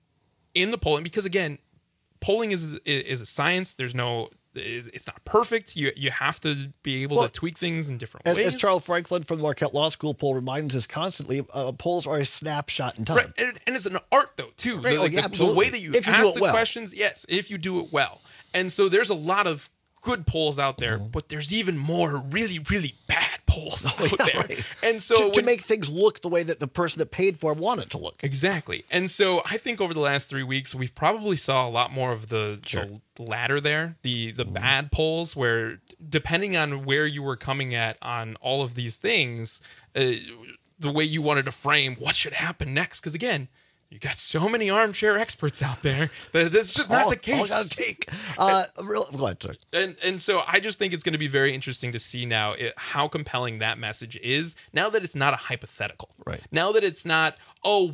in the polling because, again, polling is is a science. There's no, it's not perfect. You you have to be able well, to tweak things in different as, ways. As Charles Franklin from the Marquette Law School poll reminds us constantly, uh, polls are a snapshot in time. Right. And, and it's an art, though, too. Right. The, like, oh, yeah, the, absolutely. the way that you, if you ask do it the well. questions, yes, if you do it well. And so there's a lot of good polls out there, mm-hmm. but there's even more really, really bad polls oh, out yeah, there. Right. And so to, when, to make things look the way that the person that paid for it wanted to look. Exactly. And so I think over the last three weeks, we've probably saw a lot more of the, sure. the ladder there, the the mm-hmm. bad polls, where depending on where you were coming at on all of these things, uh, the way you wanted to frame what should happen next. Because again, you got so many armchair experts out there that that's just not all, the case. All gotta take. Uh, real, go ahead, sorry. And and so I just think it's going to be very interesting to see now it, how compelling that message is. Now that it's not a hypothetical, right? Now that it's not, oh,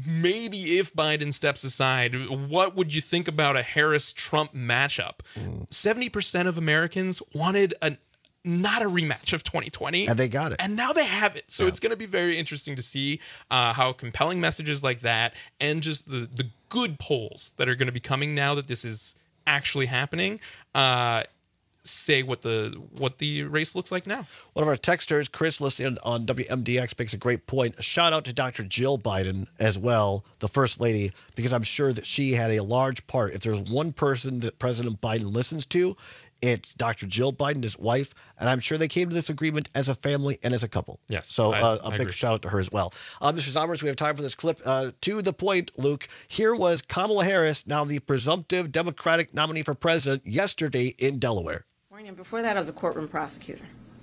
maybe if Biden steps aside, what would you think about a Harris-Trump matchup? Seventy mm. percent of Americans wanted an. Not a rematch of twenty twenty. And they got it. And now they have it. So yeah. it's going to be very interesting to see uh, how compelling messages like that and just the, the good polls that are going to be coming now that this is actually happening uh, say what the what the race looks like now. One of our texters, Chris, listening on W M D X, makes a great point. A shout out to Doctor Jill Biden as well, the First Lady, because I'm sure that she had a large part. If there's one person that President Biden listens to, it's Doctor Jill Biden, his wife, and I'm sure they came to this agreement as a family and as a couple. Yes. So I, uh, a I big agree. shout out to her as well. Uh, Mister Sommers, we have time for this clip. Uh, to the point, Luke, here was Kamala Harris, now the presumptive Democratic nominee for president, yesterday in Delaware. Before that, I was a courtroom prosecutor.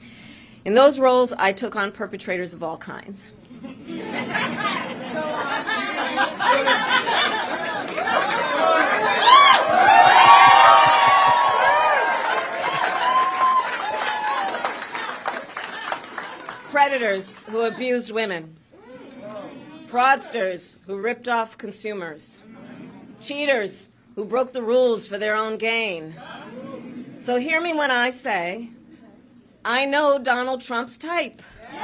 In those roles, I took on perpetrators of all kinds. Predators who abused women, fraudsters who ripped off consumers, cheaters who broke the rules for their own gain. So hear me when I say, I know Donald Trump's type.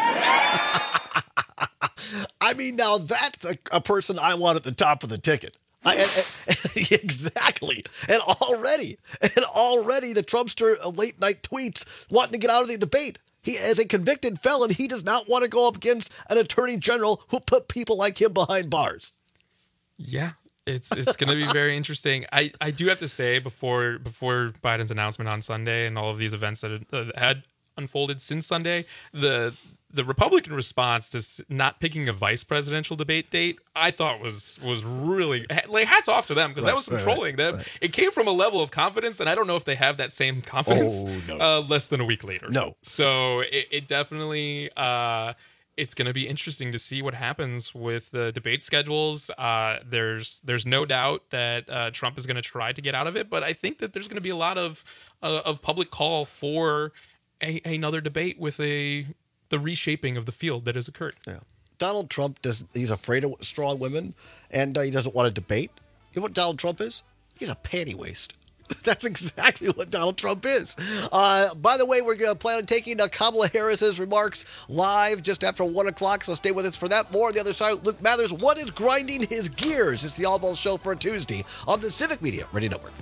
I mean, now that's a, a person I want at the top of the ticket. I, and, and, exactly. And already, and already the Trumpster late night tweets wanting to get out of the debate. He, as a convicted felon, he does not want to go up against an attorney general who put people like him behind bars. Yeah, it's it's going to be very interesting. I, I do have to say, before before Biden's announcement on Sunday and all of these events that had, uh, had unfolded since Sunday, the the Republican response to s- not picking a vice presidential debate date, I thought was was really, like, hats off to them, because Right, that was some right, trolling. That right. It came from a level of confidence, and I don't know if they have that same confidence Oh, no. uh, less than a week later. No. So it, it definitely, uh, it's going to be interesting to see what happens with the debate schedules. Uh, there's there's no doubt that uh, Trump is going to try to get out of it, but I think that there's going to be a lot of uh, of public call for a, another debate with a the reshaping of the field that has occurred. Yeah. Donald Trump, does he's afraid of strong women, and uh, he doesn't want to debate. You know what Donald Trump is? He's a panty waste. That's exactly what Donald Trump is. Uh, by the way, we're going to plan on taking uh, Kamala Harris's remarks live just after one o'clock, so stay with us for that. More on the other side. Luke Mathers, what is grinding his gears? It's the All Ball Show for a Tuesday on the Civic Media Radio Network.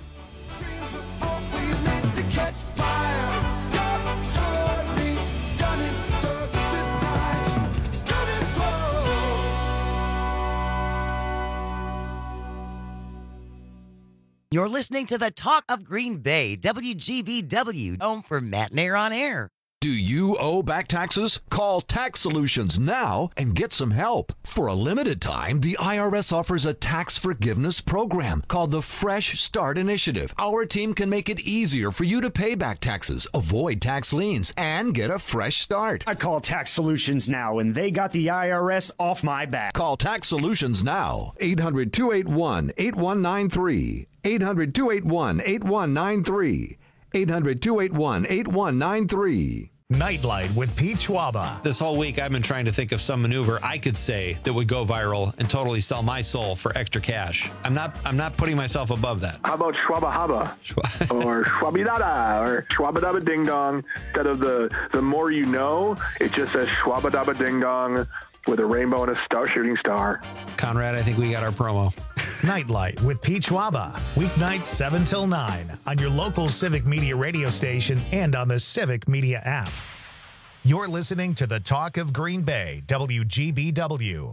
You're listening to the Talk of Green Bay, W G B W, home for Matt and Air on Air. Do you owe back taxes? Call Tax Solutions now and get some help. For a limited time, the I R S offers a tax forgiveness program called the Fresh Start Initiative. Our team can make it easier for you to pay back taxes, avoid tax liens, and get a fresh start. I call Tax Solutions now, and they got the I R S off my back. Call Tax Solutions now. eight hundred, two eight one, eight one nine three. eight hundred, two eight one, eight one nine three. eight hundred, two eight one, eight one nine three. Nightlight with Pete Schwaba. This whole week, I've been trying to think of some maneuver I could say that would go viral and totally sell my soul for extra cash. I'm not. I'm not putting myself above that. How about Schwaba Haba or Schwabidada or Schwabadaba Ding Dong? Instead of the the more you know, it just says Schwabadaba Ding Dong with a rainbow and a star shooting star. Conrad, I think we got our promo. Nightlight with Pete Schwaba. Weeknights seven till nine on your local Civic Media radio station and on the Civic Media app. You're listening to the Talk of Green Bay, W G B W.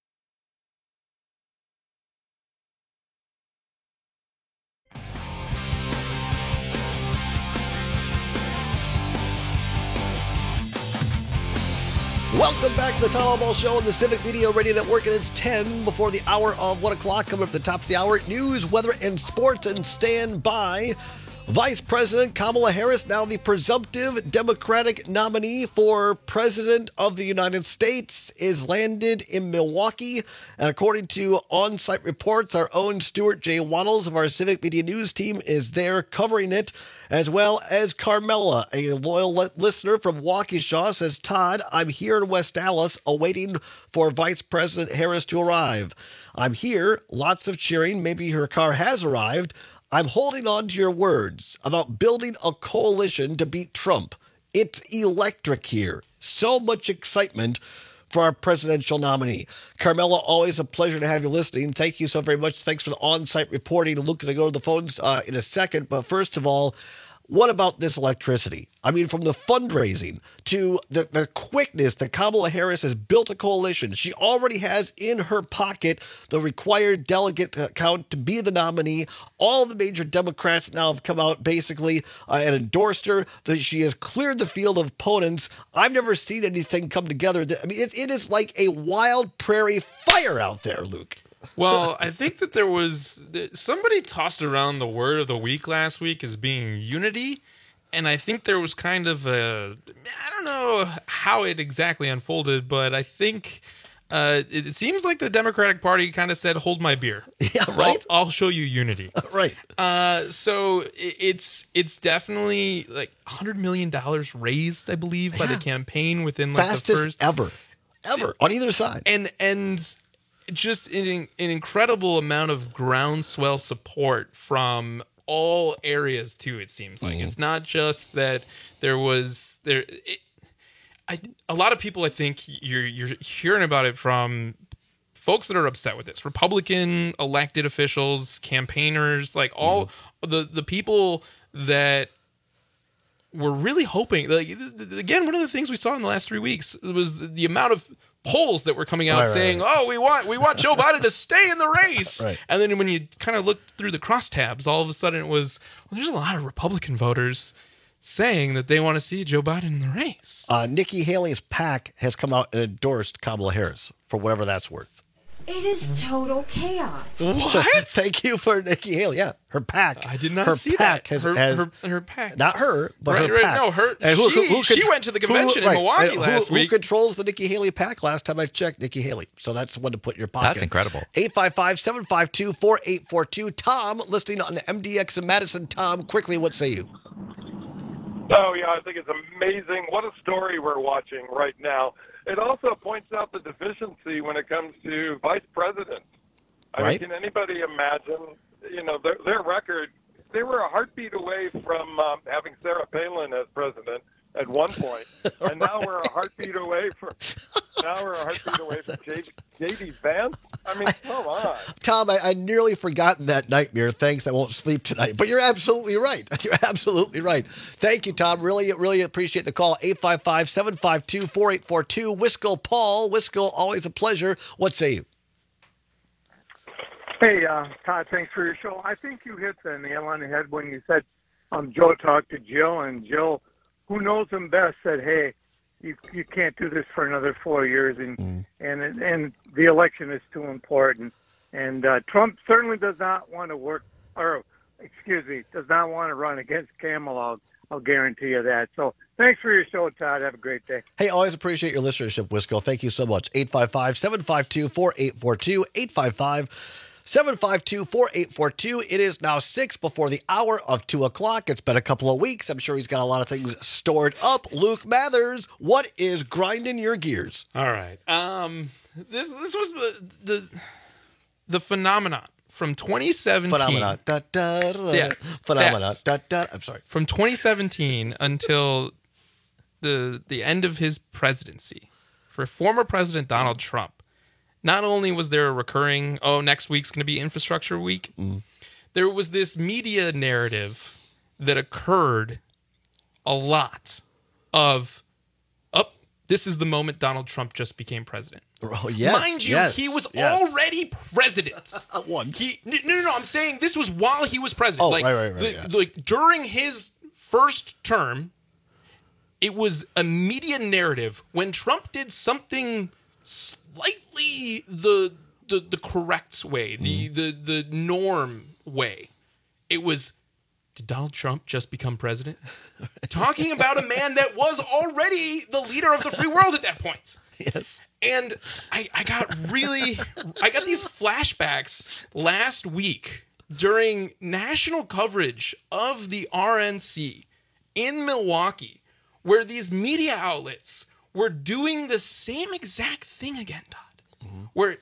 Welcome back to the Tom All Ball Show on the Civic Media Radio Network, and it's ten before the hour of one o'clock. Coming up at the top of the hour, news, weather, and sports, and stand by. Vice President Kamala Harris, now the presumptive Democratic nominee for President of the United States, is landed in Milwaukee. And according to on-site reports, our own Stuart J. Waddles of our Civic Media News team is there covering it, as well as Carmela, a loyal li- listener from Waukesha, says, Todd, I'm here in West Dallas awaiting for Vice President Harris to arrive. I'm here, lots of cheering, maybe her car has arrived. I'm holding on to your words about building a coalition to beat Trump. It's electric here. So much excitement for our presidential nominee. Carmela, always a pleasure to have you listening. Thank you so very much. Thanks for the on-site reporting. Luke, going to go to the phones uh, in a second. But first of all, what about this electricity? I mean, from the fundraising to the, the quickness that Kamala Harris has built a coalition. She already has in her pocket the required delegate count to be the nominee. All the major Democrats now have come out basically uh, and endorsed her. That she has cleared the field of opponents. I've never seen anything come together. That, I mean, it, it is like a wild prairie fire out there, Luke. Well, I think that there was somebody tossed around the word of the week last week as being unity, and I think there was kind of a I don't know how it exactly unfolded, but I think uh, it seems like the Democratic Party kind of said, "Hold my beer." Yeah, right. I'll, I'll show you unity. Right. Uh, so it's it's definitely like one hundred million dollars raised, I believe, yeah. by the campaign within like fastest the first ever, ever on either side, and and. Just an, an incredible amount of groundswell support from all areas too. It seems like mm. it's not just that there was there. It, I a lot of people I think you're you're hearing about it from folks that are upset with this. Republican elected officials, campaigners, like all mm. the the people that were really hoping. Like again, one of the things we saw in the last three weeks was the, the amount of polls that were coming out right, saying, right, right. "Oh, we want we want Joe Biden to stay in the race." Right. And then when you kind of looked through the crosstabs, all of a sudden it was, well, there's a lot of Republican voters saying that they want to see Joe Biden in the race. Uh, Nikki Haley's PAC has come out and endorsed Kamala Harris for whatever that's worth. It is total chaos. What? Thank you for Nikki Haley. Yeah, her PAC. I did not her see PAC that. Has, her, has, her, her PAC. Not her, but right, her right, PAC. No, her. And who, she, who, who she could, went to the convention who, in Milwaukee and last who, week. Who controls the Nikki Haley PAC? Last time I checked, Nikki Haley. So that's one to put in your pocket. That's incredible. eight five five, seven five two, four eight four two. Tom, listening on the M D X in Madison. Tom, quickly, what say you? Oh, yeah, I think it's amazing. What a story we're watching right now. It also points out the deficiency when it comes to vice president. I right. mean, can anybody imagine, you know, their, their record they were a heartbeat away from um, having Sarah Palin as president at one point, and now we're a heartbeat away from now we're a heartbeat away from J D Vance. I mean, come on, Tom. I, I nearly forgotten that nightmare. Thanks, I won't sleep tonight. But you're absolutely right. You're absolutely right. Thank you, Tom. Really, really appreciate the call. eight five five, seven five two, four eight four two. Wisco Paul. Wisco, always a pleasure. What say you? Hey, uh, Todd, thanks for your show. I think you hit the nail on the head when you said um, Joe talked to Jill, and Jill, who knows him best, said, hey, you you can't do this for another four years, and mm. and and the election is too important. And uh, Trump certainly does not want to work, or excuse me, does not want to run against Kamala. I'll, I'll guarantee you that. So thanks for your show, Todd. Have a great day. Hey, always appreciate your listenership, Wisco. Thank you so much. eight five five, seven five two, four eight four two, eight five five, seven five two, four eight four two. It is now six before the hour of two o'clock. It's been a couple of weeks. I'm sure he's got a lot of things stored up. Luke Mathers, what is grinding your gears? All right. Um, this this was the the, the phenomenon from twenty seventeen. Phenomenon. Da, da, da, yeah, phenomenon. Da, da. I'm sorry. From twenty seventeen until the the end of his presidency, for former President Donald Trump, not only was there a recurring, oh, next week's going to be infrastructure week, mm. there was this media narrative that occurred a lot of, oh, this is the moment Donald Trump just became president. Oh, yes, Mind you, yes, he was yes. already president. Once. He, no, no, no, I'm saying this was while he was president. Oh, like, right, right, right. The, yeah. like during his first term, it was a media narrative when Trump did something slightly the the, the correct way, the, mm. the the norm way. It was, did Donald Trump just become president? Talking about a man that was already the leader of the free world at that point. Yes. And I, I got really, I got these flashbacks last week during national coverage of the R N C in Milwaukee, where these media outlets were doing the same exact thing again, Todd. Mm-hmm. Where,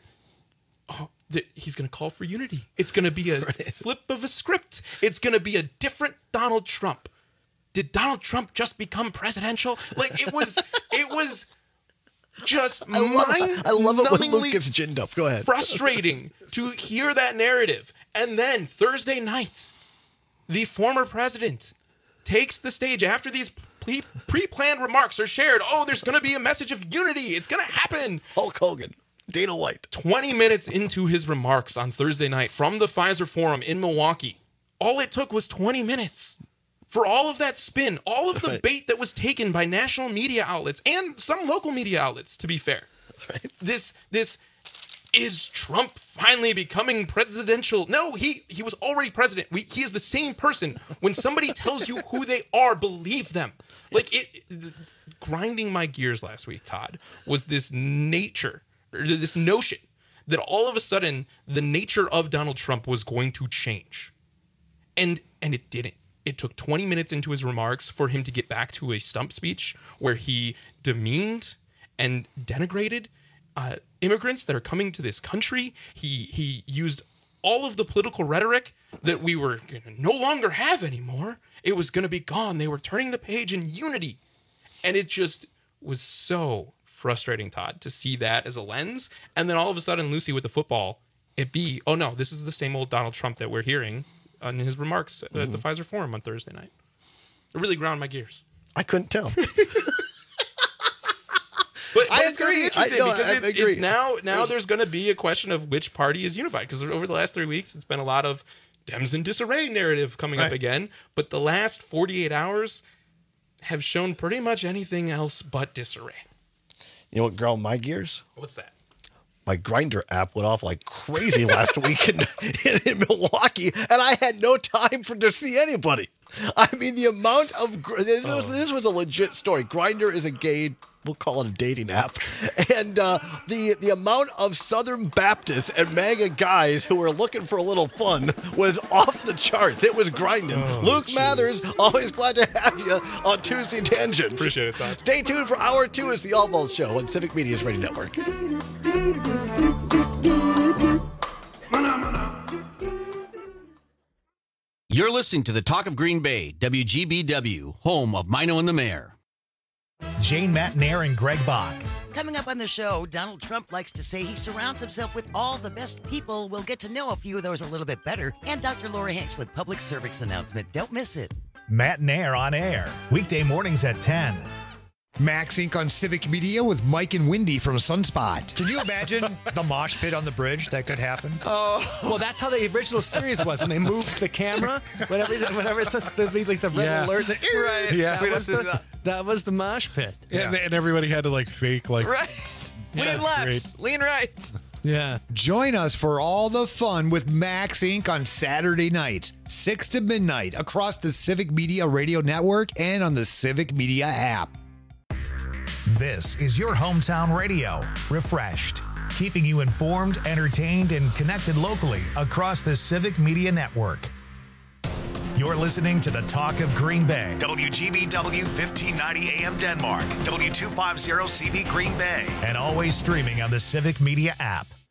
oh, the, he's going to call for unity. It's going to be a right. flip of a script. It's going to be a different Donald Trump. Did Donald Trump just become presidential? Like, it was, it was just I love, I love it when Luke gets ginned up. Go ahead. Frustrating to hear that narrative. And then Thursday night, the former president takes the stage after these pre-planned remarks are shared. Oh, there's going to be a message of unity. It's going to happen. Hulk Hogan, Dana White. twenty minutes into his remarks on Thursday night from the Pfizer Forum in Milwaukee, all it took was twenty minutes for all of that spin, all of the right. bait that was taken by national media outlets and some local media outlets, to be fair. Right. This, this is Trump finally becoming presidential? No, he he was already president. We, he is the same person. When somebody tells you who they are, believe them. Like, it, it grinding my gears last week, Todd, was this nature, or this notion that all of a sudden the nature of Donald Trump was going to change. And and it didn't. It took twenty minutes into his remarks for him to get back to a stump speech where he demeaned and denigrated uh, immigrants that are coming to this country. He he used all of the political rhetoric that we were going to no longer have anymore. It was going to be gone. They were turning the page in unity. And it just was so frustrating, Todd, to see that as a lens. And then all of a sudden, Lucy with the football, it be, oh no, this is the same old Donald Trump that we're hearing in his remarks mm-hmm. at the Pfizer Forum on Thursday night. It really ground my gears. I couldn't tell. But, but I it's agree. Going to be interesting I, no, because I it's, agree. it's now now there's, there's going to be a question of which party is unified. Because over the last three weeks, it's been a lot of Dems in disarray narrative coming right. up again. But the last forty-eight hours have shown pretty much anything else but disarray. You know what ground my gears? What's that? My Grindr app went off like crazy last week in, in, in Milwaukee, and I had no time for to see anybody. I mean, the amount of this, oh. was, this was a legit story. Grindr is a gay, we'll call it a dating app, and uh, the the amount of Southern Baptists and MAGA guys who were looking for a little fun was off the charts. It was grinding. Oh, Luke geez. Mathers, always glad to have you on Tuesday Tangents. Appreciate it, Todd. Stay tuned for hour two. It's the All Balls Show on Civic Media's Radio Network. You're listening to the Talk of Green Bay, W G B W, home of Mino and the Mayor. Jane Matnair and Greg Bach. Coming up on the show, Donald Trump likes to say he surrounds himself with all the best people. We'll get to know a few of those a little bit better. And Doctor Laura Hanks with public service announcement. Don't miss it. Matt Nair on air, weekday mornings at ten. Max Incorporated on Civic Media with Mike and Wendy from Sunspot. Can you imagine the mosh pit on the bridge that could happen? Oh, well, that's how the original series was when they moved the camera. Whenever, whenever it's the, like the red Yeah. alert, the, Right. Yeah. that, was the, that was the mosh pit. Yeah. And, and everybody had to like fake like Right. Yeah, Lean left. great. Lean right. Yeah. Join us for all the fun with Max Incorporated on Saturday nights, six to midnight, across the Civic Media Radio Network and on the Civic Media app. This is your hometown radio, refreshed, keeping you informed, entertained, and connected locally across the Civic Media Network. You're listening to the Talk of Green Bay, W G B W fifteen ninety A M Denmark, W two fifty C V Green Bay, and always streaming on the Civic Media app.